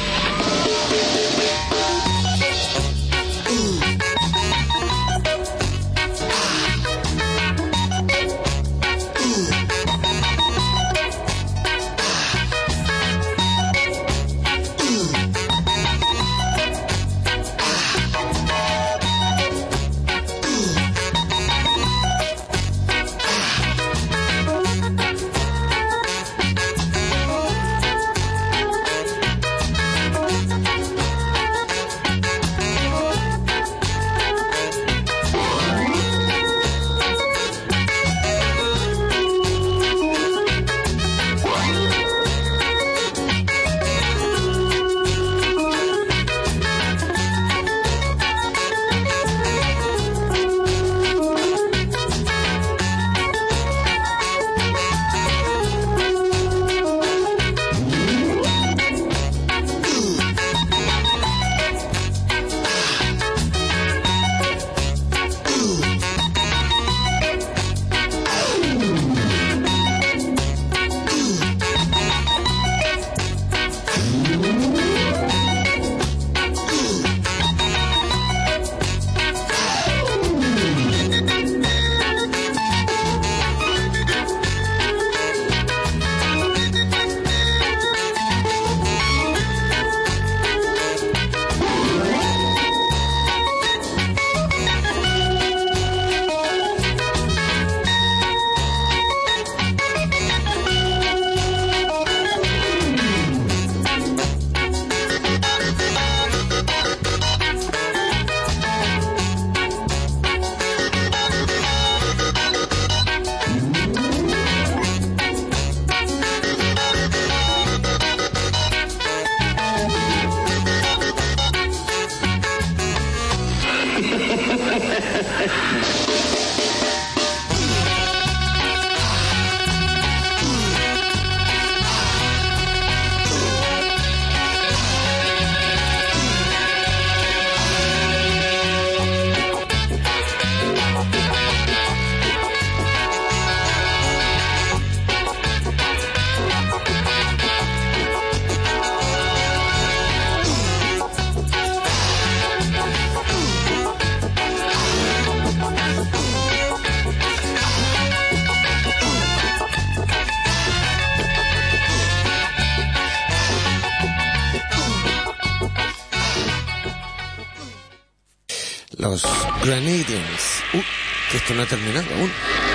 Los Grenadians. Que esto no ha terminado aún.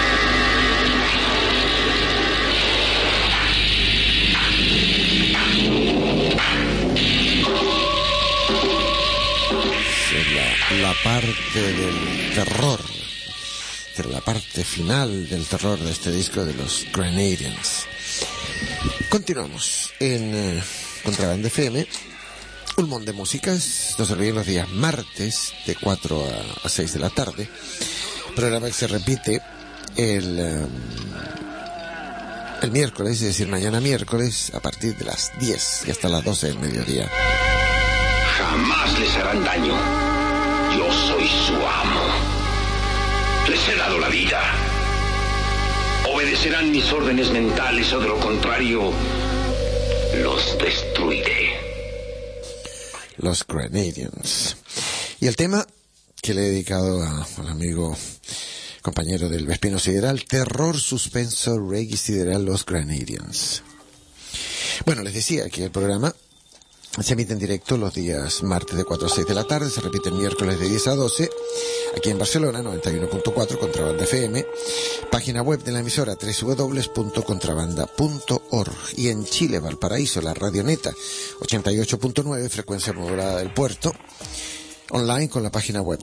La parte del terror, la parte final del terror de este disco de los Grenadians. Continuamos en Contrabanda FM. Un montón de músicas, no se olviden los días martes de 4 a 6 de la tarde. Programa que se repite el miércoles, es decir, mañana miércoles, a partir de las 10 y hasta las 12 del mediodía. Jamás les harán daño. Yo soy su amo. Les he dado la vida. Obedecerán mis órdenes mentales o de lo contrario, los destruiré. Los Grenadians. Y el tema que le he dedicado al amigo compañero del Vespino Sideral, terror, suspenso, reggae sideral, los Grenadians. Bueno, les decía que el programa se emite en directo los días martes de 4 a 6 de la tarde, se repite el miércoles de 10 a 12, aquí en Barcelona, 91.4, Contrabanda FM, página web de la emisora www.contrabanda.org, y en Chile, Valparaíso, la Radioneta, 88.9, frecuencia modulada del puerto, online con la página web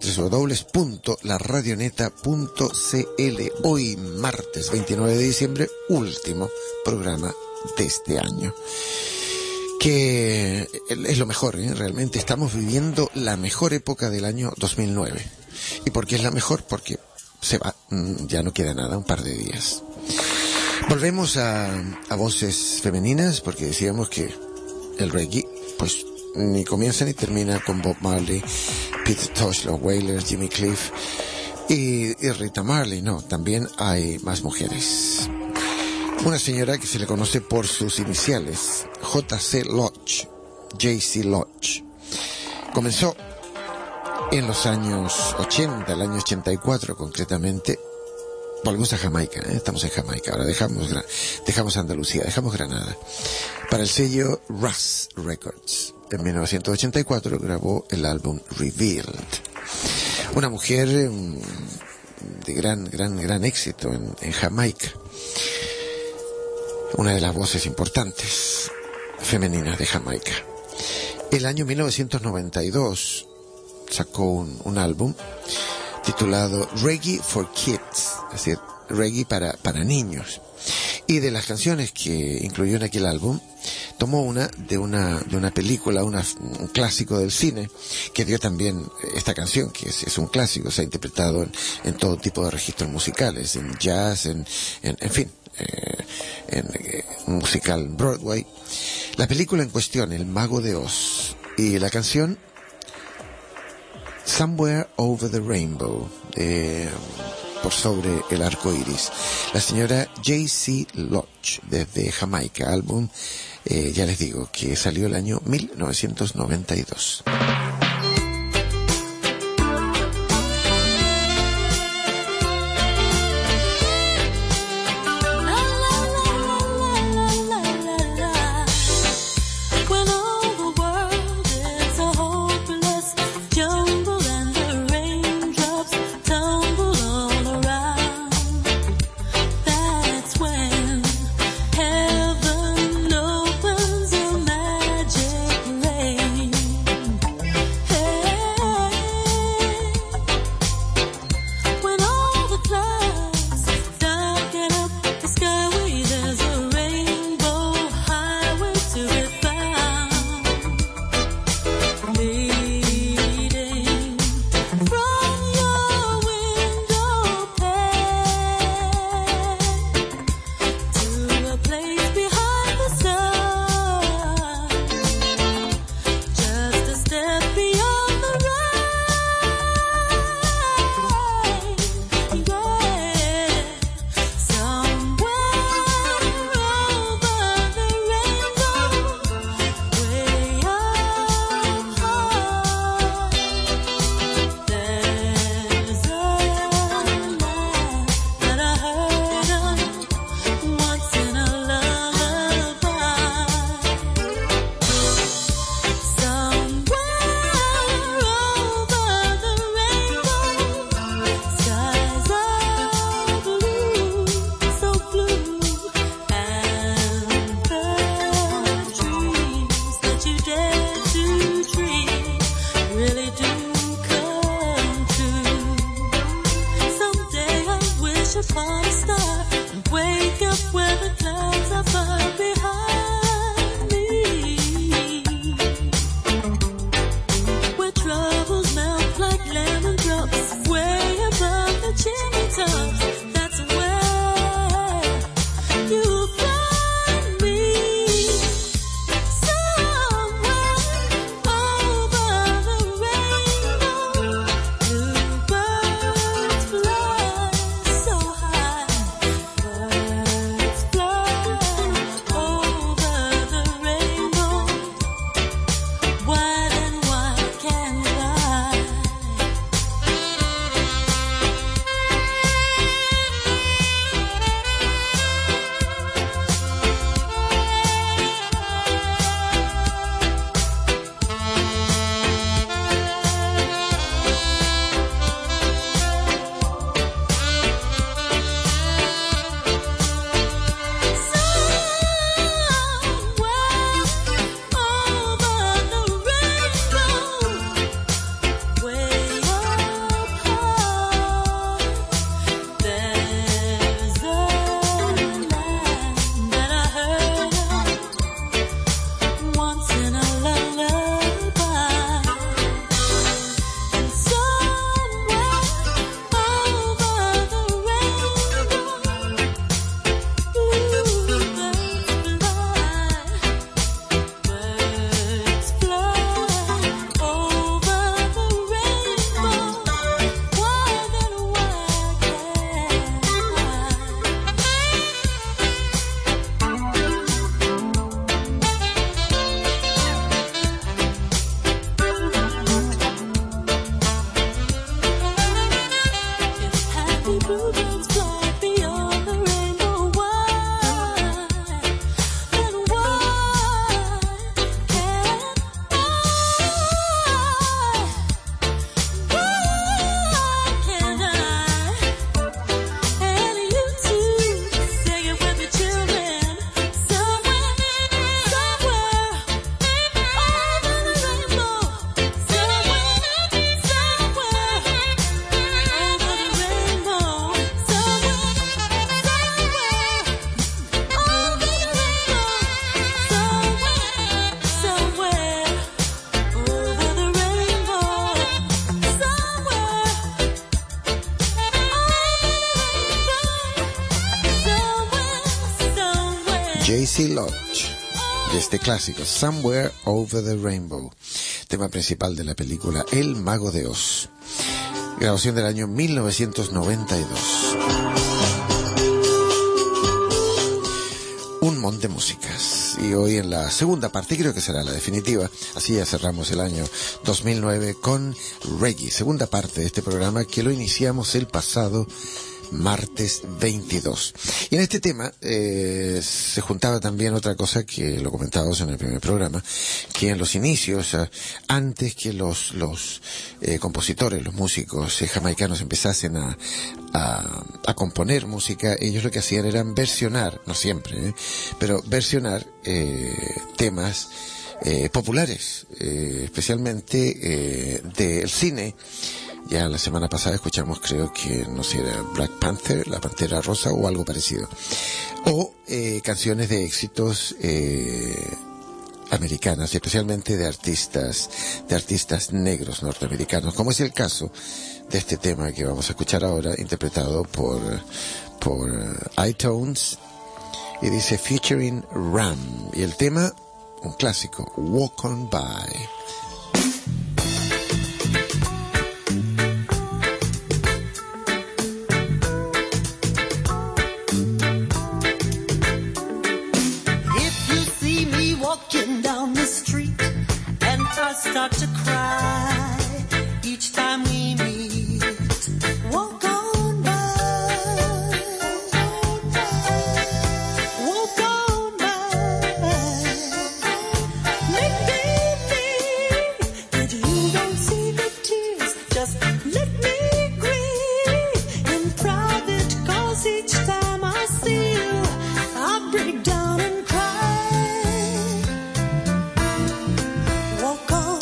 www.laradioneta.cl. Hoy, martes 29 de diciembre, último programa de este año. Que es lo mejor, realmente estamos viviendo la mejor época del año 2009. ¿Y por qué es la mejor? Porque se va, ya no queda nada, un par de días. Volvemos a voces femeninas, porque decíamos que el reggae, pues, ni comienza ni termina con Bob Marley, Peter Tosh, los Wailers, Jimmy Cliff y Rita Marley. No, también hay más mujeres. Una señora que se le conoce por sus iniciales, J.C. Lodge, J.C. Lodge. Comenzó en los años 80, el año 84 concretamente. Volvemos a Jamaica, estamos en Jamaica, ahora dejamos Andalucía, dejamos Granada. Para el sello Russ Records, en 1984 grabó el álbum Revealed. Una mujer de gran éxito en Jamaica. Una de las voces importantes femeninas de Jamaica. El año 1992 sacó un álbum titulado Reggae for Kids, es decir, reggae para niños. Y de las canciones que incluyó en aquel álbum, tomó una de una película, un clásico del cine, que dio también esta canción, que es un clásico, se ha interpretado en todo tipo de registros musicales, en jazz, en fin, en un musical Broadway. La película en cuestión, El Mago de Oz, y la canción Somewhere Over the Rainbow, por sobre el arco iris. La señora J.C. Lodge, desde Jamaica, álbum, ya les digo, que salió el año 1992. J.C. Lodge, de este clásico, Somewhere Over the Rainbow, tema principal de la película El Mago de Oz, grabación del año 1992. Un montón de músicas, y hoy en la segunda parte, creo que será la definitiva, así ya cerramos el año 2009 con reggae, segunda parte de este programa que lo iniciamos el pasado martes 22. Y en este tema se juntaba también otra cosa que lo comentábamos en el primer programa, que en los inicios, antes que los compositores, los músicos jamaicanos empezasen a componer música, ellos lo que hacían era versionar, no siempre, pero versionar temas populares, especialmente del cine. Ya la semana pasada escuchamos, creo que, no sé, era Black Panther, La Pantera Rosa o algo parecido. O canciones de éxitos americanas, especialmente de artistas negros norteamericanos, como es el caso de este tema que vamos a escuchar ahora, interpretado por iTunes, y dice featuring Ram, y el tema, un clásico, Walk On By. Start to cry each time we meet. Walk on by, walk on by. Maybe that you don't see the tears. Just let me grieve in private, 'cause each time I see you, I break down and cry. Walk on.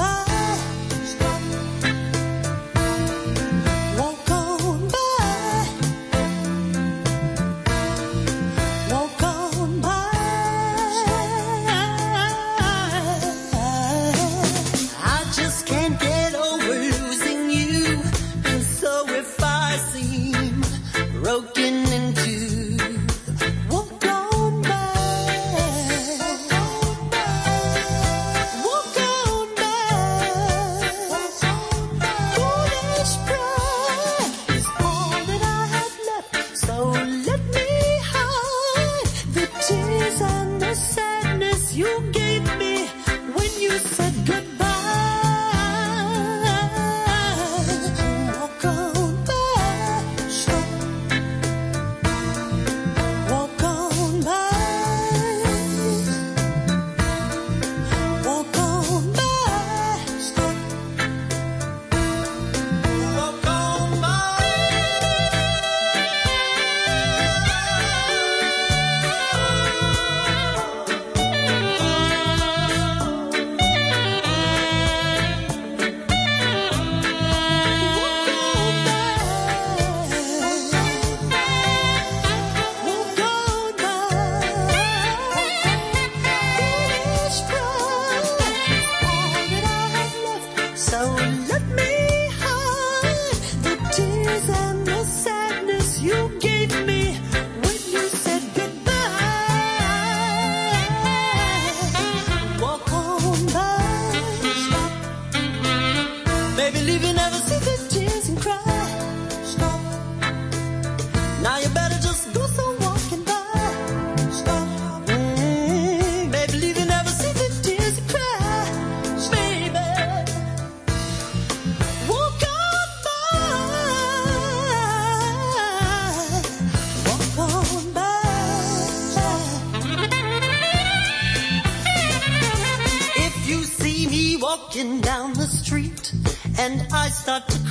walking down the street and I start to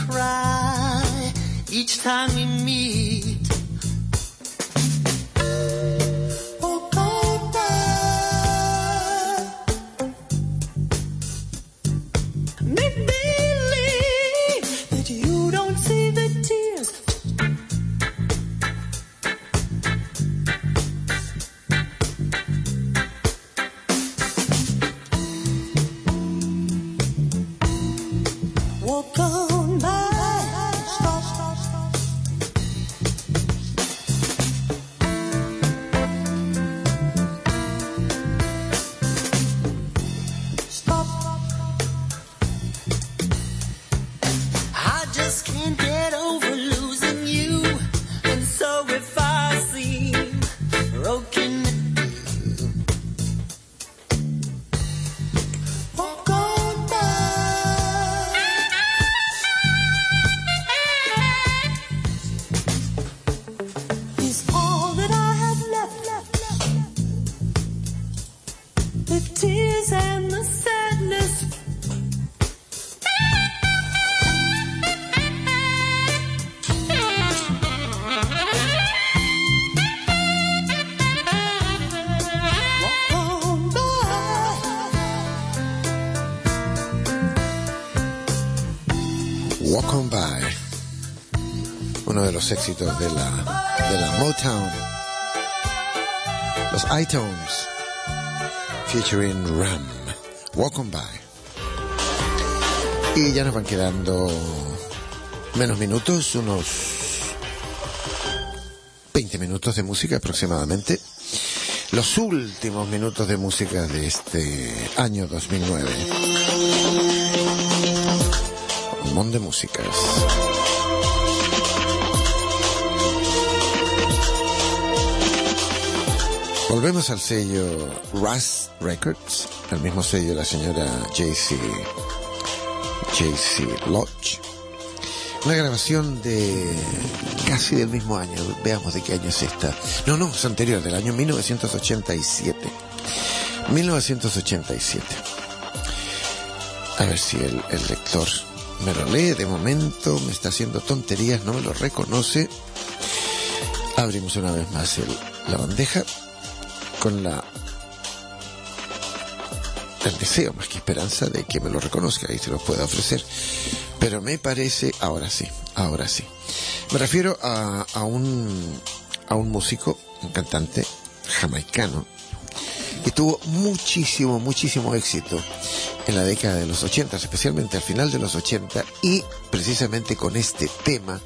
cry each time we meet. Oh, go by. Make believe that you don't see the tears. Walk on by. Walk On By, uno de los éxitos de la Motown, los iTunes, featuring Ram, Walk On By. Y ya nos van quedando menos minutos, unos 20 minutos de música aproximadamente. Los últimos minutos de música de este año 2009. Un montón de músicas. Volvemos al sello Ras Records, el mismo sello de la señora J.C. Lodge. Una grabación de casi del mismo año. Veamos de qué año es esta. No, es anterior, del año 1987. 1987. A ver si el lector me lo lee. De momento me está haciendo tonterías, no me lo reconoce. Abrimos una vez más la bandeja con el deseo más que esperanza de que me lo reconozca y se lo pueda ofrecer. Pero me parece, ahora sí. Me refiero a un músico, un cantante jamaicano, que tuvo muchísimo éxito en la década de los 80, especialmente al final de los 80, y precisamente con este tema,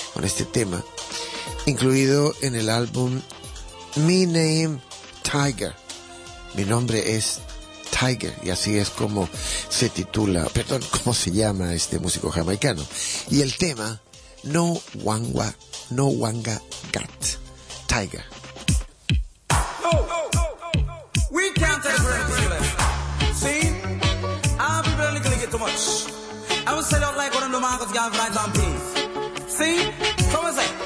incluido en el álbum My Name Tiger. Mi nombre es Tiger, y así es como cómo se llama este músico jamaicano. Y el tema, No Wanga Gat, Tiger. We can't take it. See, I'm really gonna get too much. I will set out like one of the Marcus guys right on peace. See, come and say,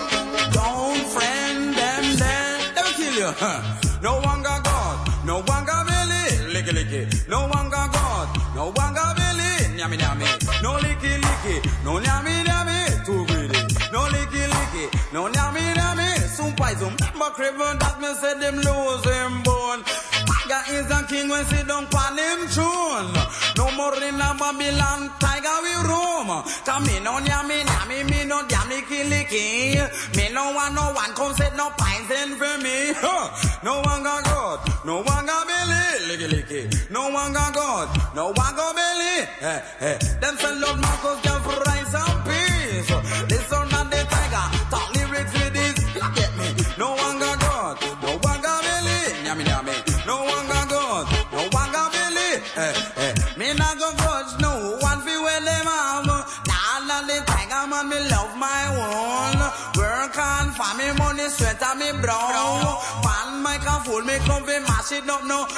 don't friend them then, they will kill you. No one got God, no one got Billy, licky. No one got God, no one got Billy, nyami. No licky, no nyami, too greedy. No licky, no nyami, soon poison. But craven that me said them lose him bone. Tiger is the king when sit down pan him tune. No more in a Babylon, Tiger we roam. Come me no nyami, me no damn licky. Me no one come set no pines in for me. No one got God, no one got Billy, licky. No one got God, no one got Billy. Them sell Lord Marcus can for rice and peace. This son of the Tiger, talk lyrics with this, you get me. No one got God, no one got Billy, nyami. No one got God, no one got Billy. Me not go grudge no one fi where them have. Nah, the Tiger man, me love my own. Work on for me money, sweat on me brow. Pan microphone, me come fi mash it up no.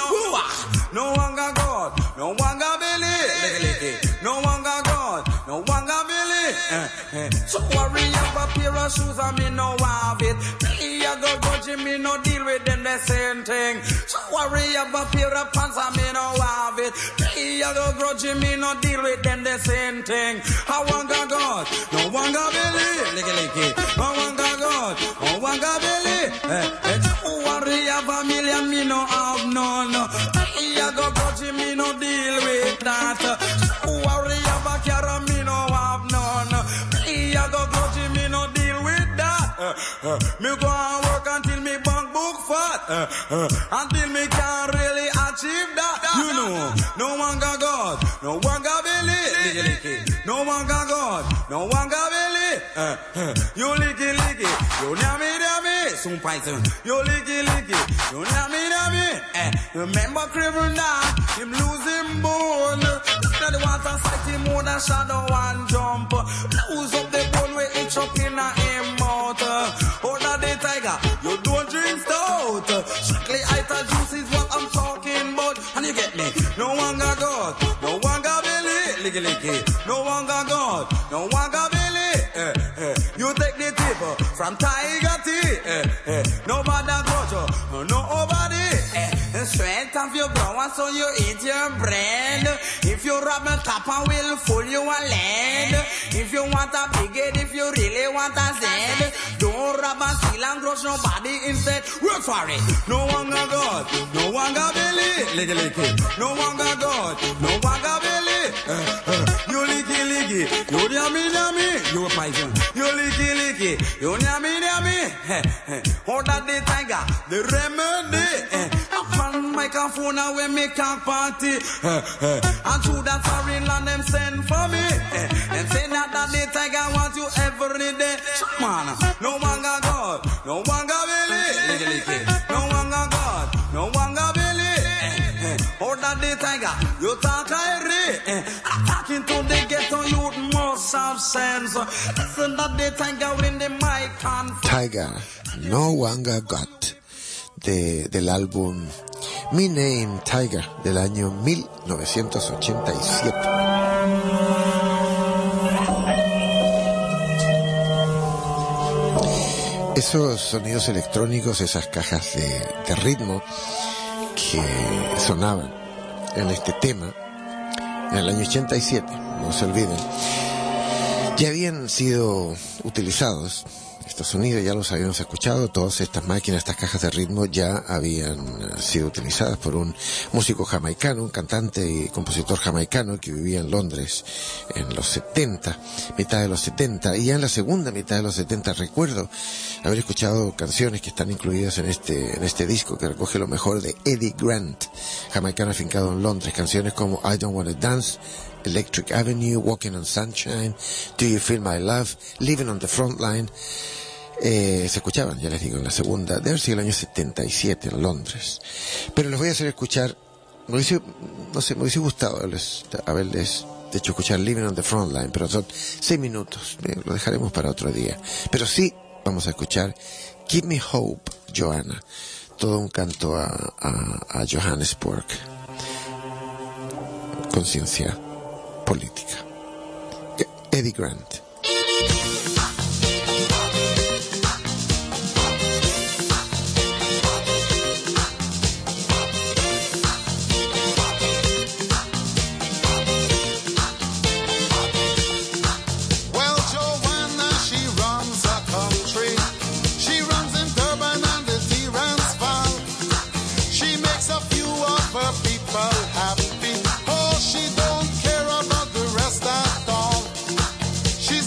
No one got God, no one got Billy. No one got God, no one got Billy. So worry about a pair of shoes and me no have it. Me a go grudge me no deal with them the same thing. So worry about a pair of pants and me no have it. Me a go grudge me no deal with them the same thing. I want got God, no one got Billy. I want got God, no one got Billy. So worry about a million me no have none. Me a go grudge me no deal with that. So worry about a me no have none. Me a go grudge me no deal with that. Me go and work until me bank book fat. Until me can really achieve that. You know, no one got God, no one got Billy. No one got God, no one got Billy. You licky, you nyami, soon poison. You licky, you nyami. Remember Craven now, him lose him bone. Now the water sight him more than shadow and jump. Lose up the bone where it chop in a him mouth. Order the Tiger, you don't drink stout. Strictly ital juice is what I'm talking about. And you get me, no one got God, no one got Billy. Licky. No one got God, no one got Billy. You take the tip from Tiger T. Nobody got you, nobody. Strength of your brow so you eat your bread. If you rub a topper will fool you a lead. If you want a big head, if you really want a Z, don't rub a seal and crush nobody instead. Work for it. No one got God, no one got Billy. Licky. No one got God, no one got Billy. You licky, you my friend. You licky, you nyami. Hold that the tiger, the remedy. Upon microphone and we make a party. And through that foreign land them send for me. And say that the tiger want you every day. Man, no one got God, no one got Billy. No one got God, no one got Billy. Hold that the tiger, you talk Irie. Attacking to the ghetto youth must have sense. Listen that the tiger in the mic and Tiger, No One Got, del álbum My Name Tiger del año 1987. Esos sonidos electrónicos, esas cajas de ritmo que sonaban en este tema en el año 87, no se olviden, ya habían sido utilizados. Estos sonidos ya los habíamos escuchado, todas estas máquinas, estas cajas de ritmo ya habían sido utilizadas por un músico jamaicano, un cantante y compositor jamaicano que vivía en Londres en los 70, mitad de los 70, y ya en la segunda mitad de los 70 recuerdo haber escuchado canciones que están incluidas en este disco que recoge lo mejor de Eddie Grant, jamaicano afincado en Londres, canciones como I Don't Wanna Dance, Electric Avenue, Walking on Sunshine, Do You Feel My Love, Living on the Front Line. Se escuchaban, ya les digo, en la segunda, debe ser el año 77 en Londres. Pero les voy a hacer escuchar, me hubiese gustado haberles hecho escuchar Living on the Front Line, pero son 6 minutos, lo dejaremos para otro día. Pero sí, vamos a escuchar Give Me Hope, Joanna, todo un canto a Johannesburg, conciencia política. Eddie Grant. She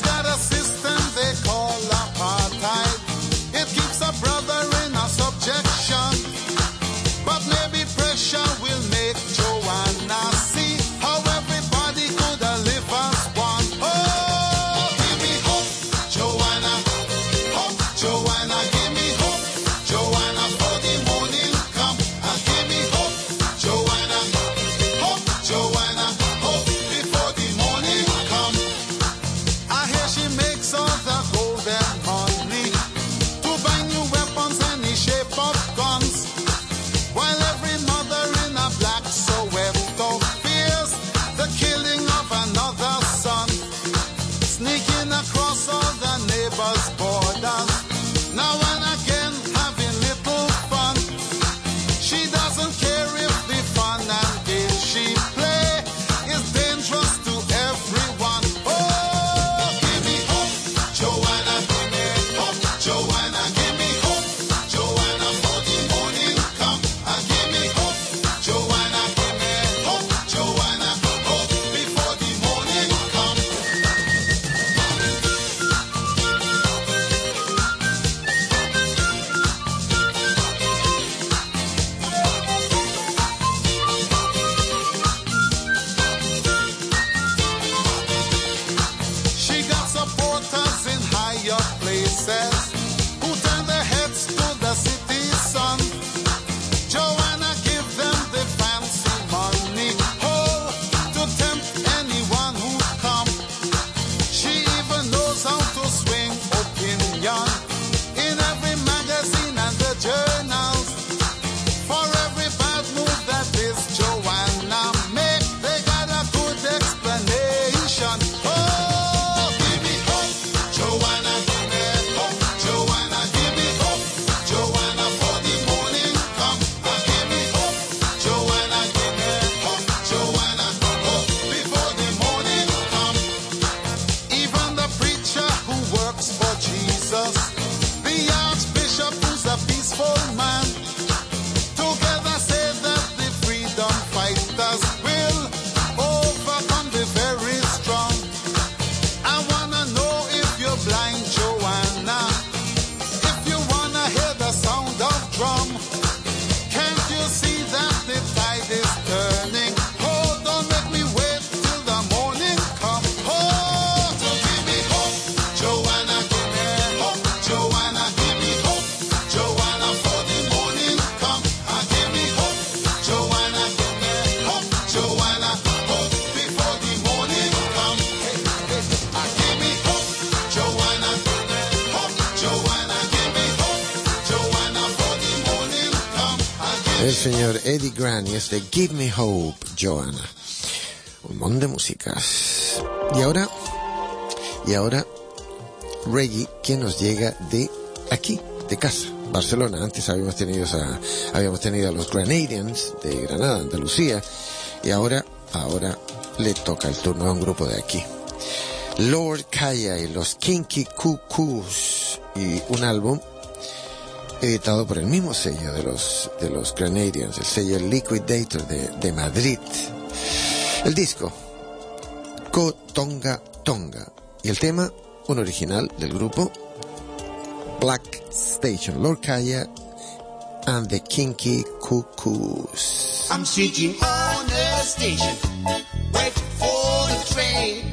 El señor Eddie Grant y este Give Me Hope, Joanna. Un montón de músicas. Y ahora, reggae que nos llega de aquí, de casa, Barcelona. Antes habíamos tenido a los Grenadians de Granada, Andalucía, y ahora le toca el turno a un grupo de aquí. Lord Kaya y los Kinky Cuckoos, y un álbum editado por el mismo sello de los Grenadians, el sello Liquidator de Madrid. El disco Ko Tonga Tonga, y el tema, un original del grupo Black Station, Lord Kaya and the Kinky Cuckoos. I'm sitting on the station, waiting for the train.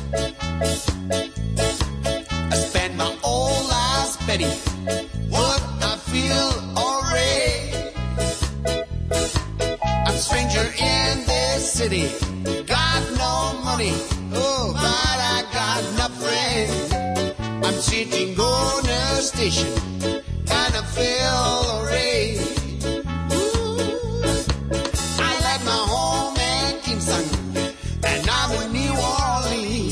I spend my whole life spending what I feel alright. I'm a stranger in this city, got no money, oh, but I got no friend. I'm sitting on the station, and I feel alright. I left my home in Kingston, and I'm in New Orleans.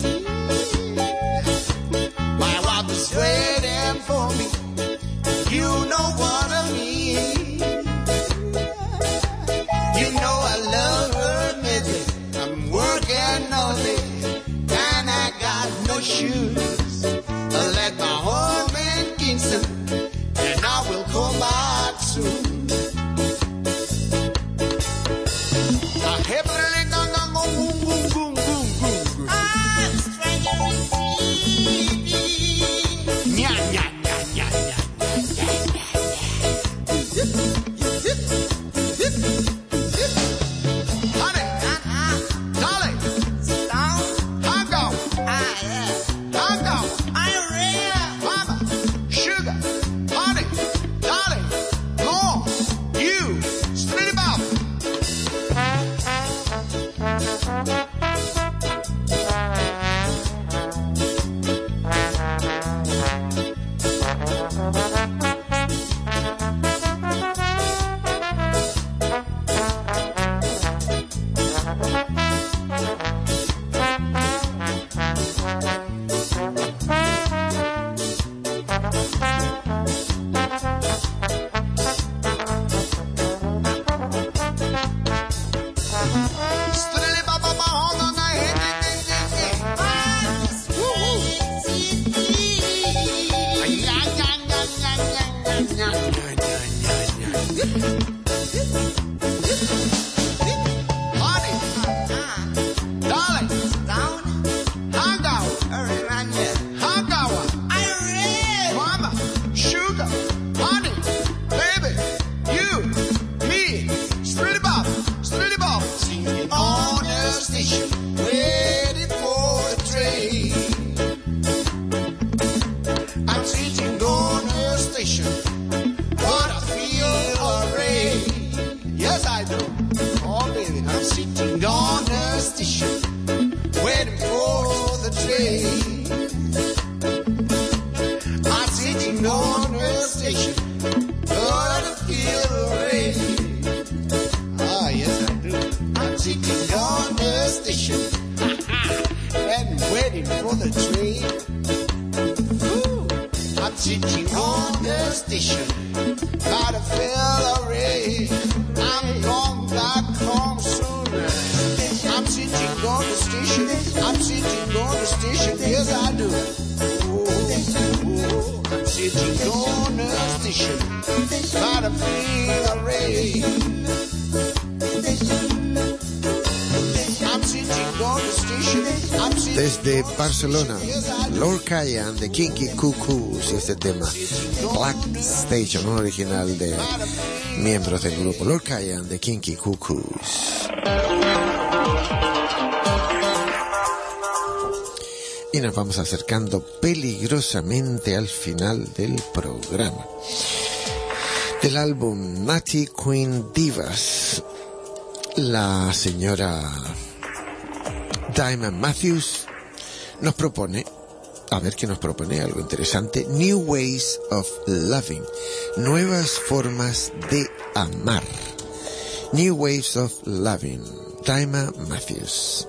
My wife is waiting for me, you know what I mean. You know I love her madly, I'm working all day, and I got no shoes. I left my home in Kingston, and I will come back soon. I'm stranger in city. Nya, nya, nya, nya, nya, nya, honey, darling, hang on, hang on, mama, sugar, honey, darling, more, you, split him up. Desde Barcelona, Lord Kaya and the Kinky Cuckoos, y este tema Black Station, un original de miembros del grupo Lord Kaya and the Kinky Cuckoos. Y nos vamos acercando peligrosamente al final del programa. Del álbum Natty Queen Divas, la señora Diamond Matthews nos propone A ver qué nos propone algo interesante. New Ways of Loving. Nuevas formas de amar. New Ways of Loving. Taima Matthews.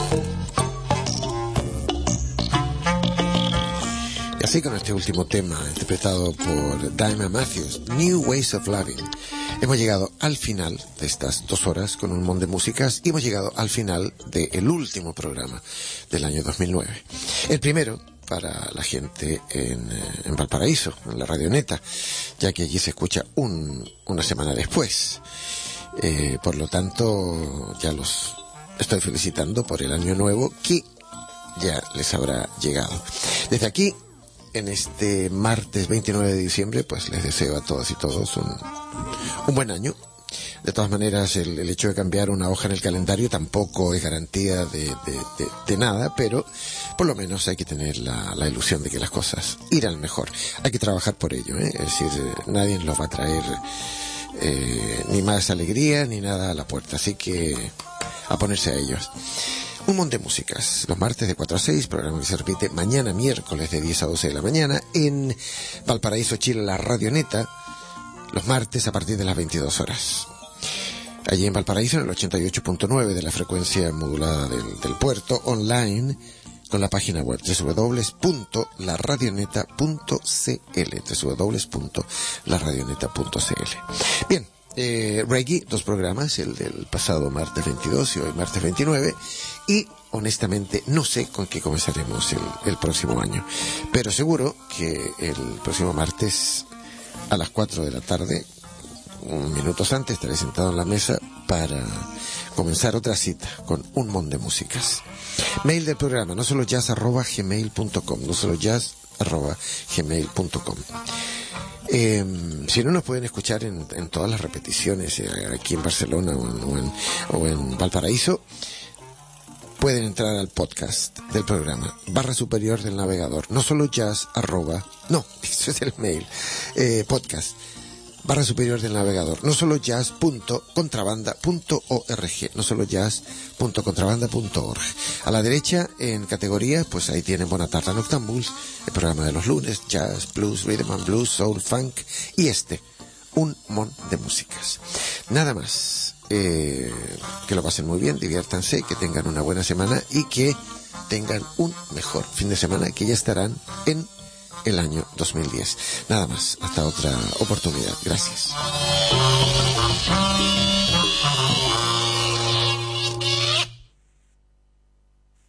Y así con este último tema, interpretado por Dinah Matthews, New Ways of Loving, hemos llegado al final de estas 2 horas con un montón de músicas y hemos llegado al final del último programa del año 2009. El primero para la gente en Valparaíso, en la Radioneta, ya que allí se escucha una semana después. Por lo tanto, ya los estoy felicitando por el año nuevo que ya les habrá llegado. Desde aquí, en este martes 29 de diciembre, pues les deseo a todas y todos un buen año. De todas maneras, el hecho de cambiar una hoja en el calendario tampoco es garantía de nada, pero por lo menos hay que tener la ilusión de que las cosas irán mejor. Hay que trabajar por ello, ¿eh? Es decir, nadie nos va a traer ni más alegría ni nada a la puerta, así que a ponerse a ellos. Un montón de músicas, los martes de 4 a 6, programa que se repite mañana miércoles de 10 a 12 de la mañana, en Valparaíso, Chile, la Radioneta, los martes a partir de las 22 horas. Allí en Valparaíso, en el 88.9 de la frecuencia modulada del puerto, online, con la página web www.laradioneta.cl, www.laradioneta.cl. Bien, reggae, 2 programas, el del pasado martes 22 y hoy martes 29, y honestamente no sé con qué comenzaremos el próximo año, pero seguro que el próximo martes a las 4 de la tarde, minutos antes, estaré sentado en la mesa para comenzar otra cita con un montón de músicas. Mail del programa, no solo jazz@gmail.com, no solo jazz@gmail.com. Si no, nos pueden escuchar en todas las repeticiones aquí en Barcelona o en Valparaíso. Pueden entrar al podcast del programa, /superior del navegador, no solo jazz no, eso es el mail, podcast, /superior del navegador, no solo jazz.contrabanda.org, no solo jazz.contrabanda.org. A la derecha, en categorías, pues ahí tienen Bona Tarda Noctambuls, el programa de los lunes, jazz, blues, rhythm and blues, soul, funk, y un montón de músicas. Nada más. Que lo pasen muy bien, diviértanse, que tengan una buena semana y que tengan un mejor fin de semana, que ya estarán en el año 2010. Nada más, hasta otra oportunidad. Gracias.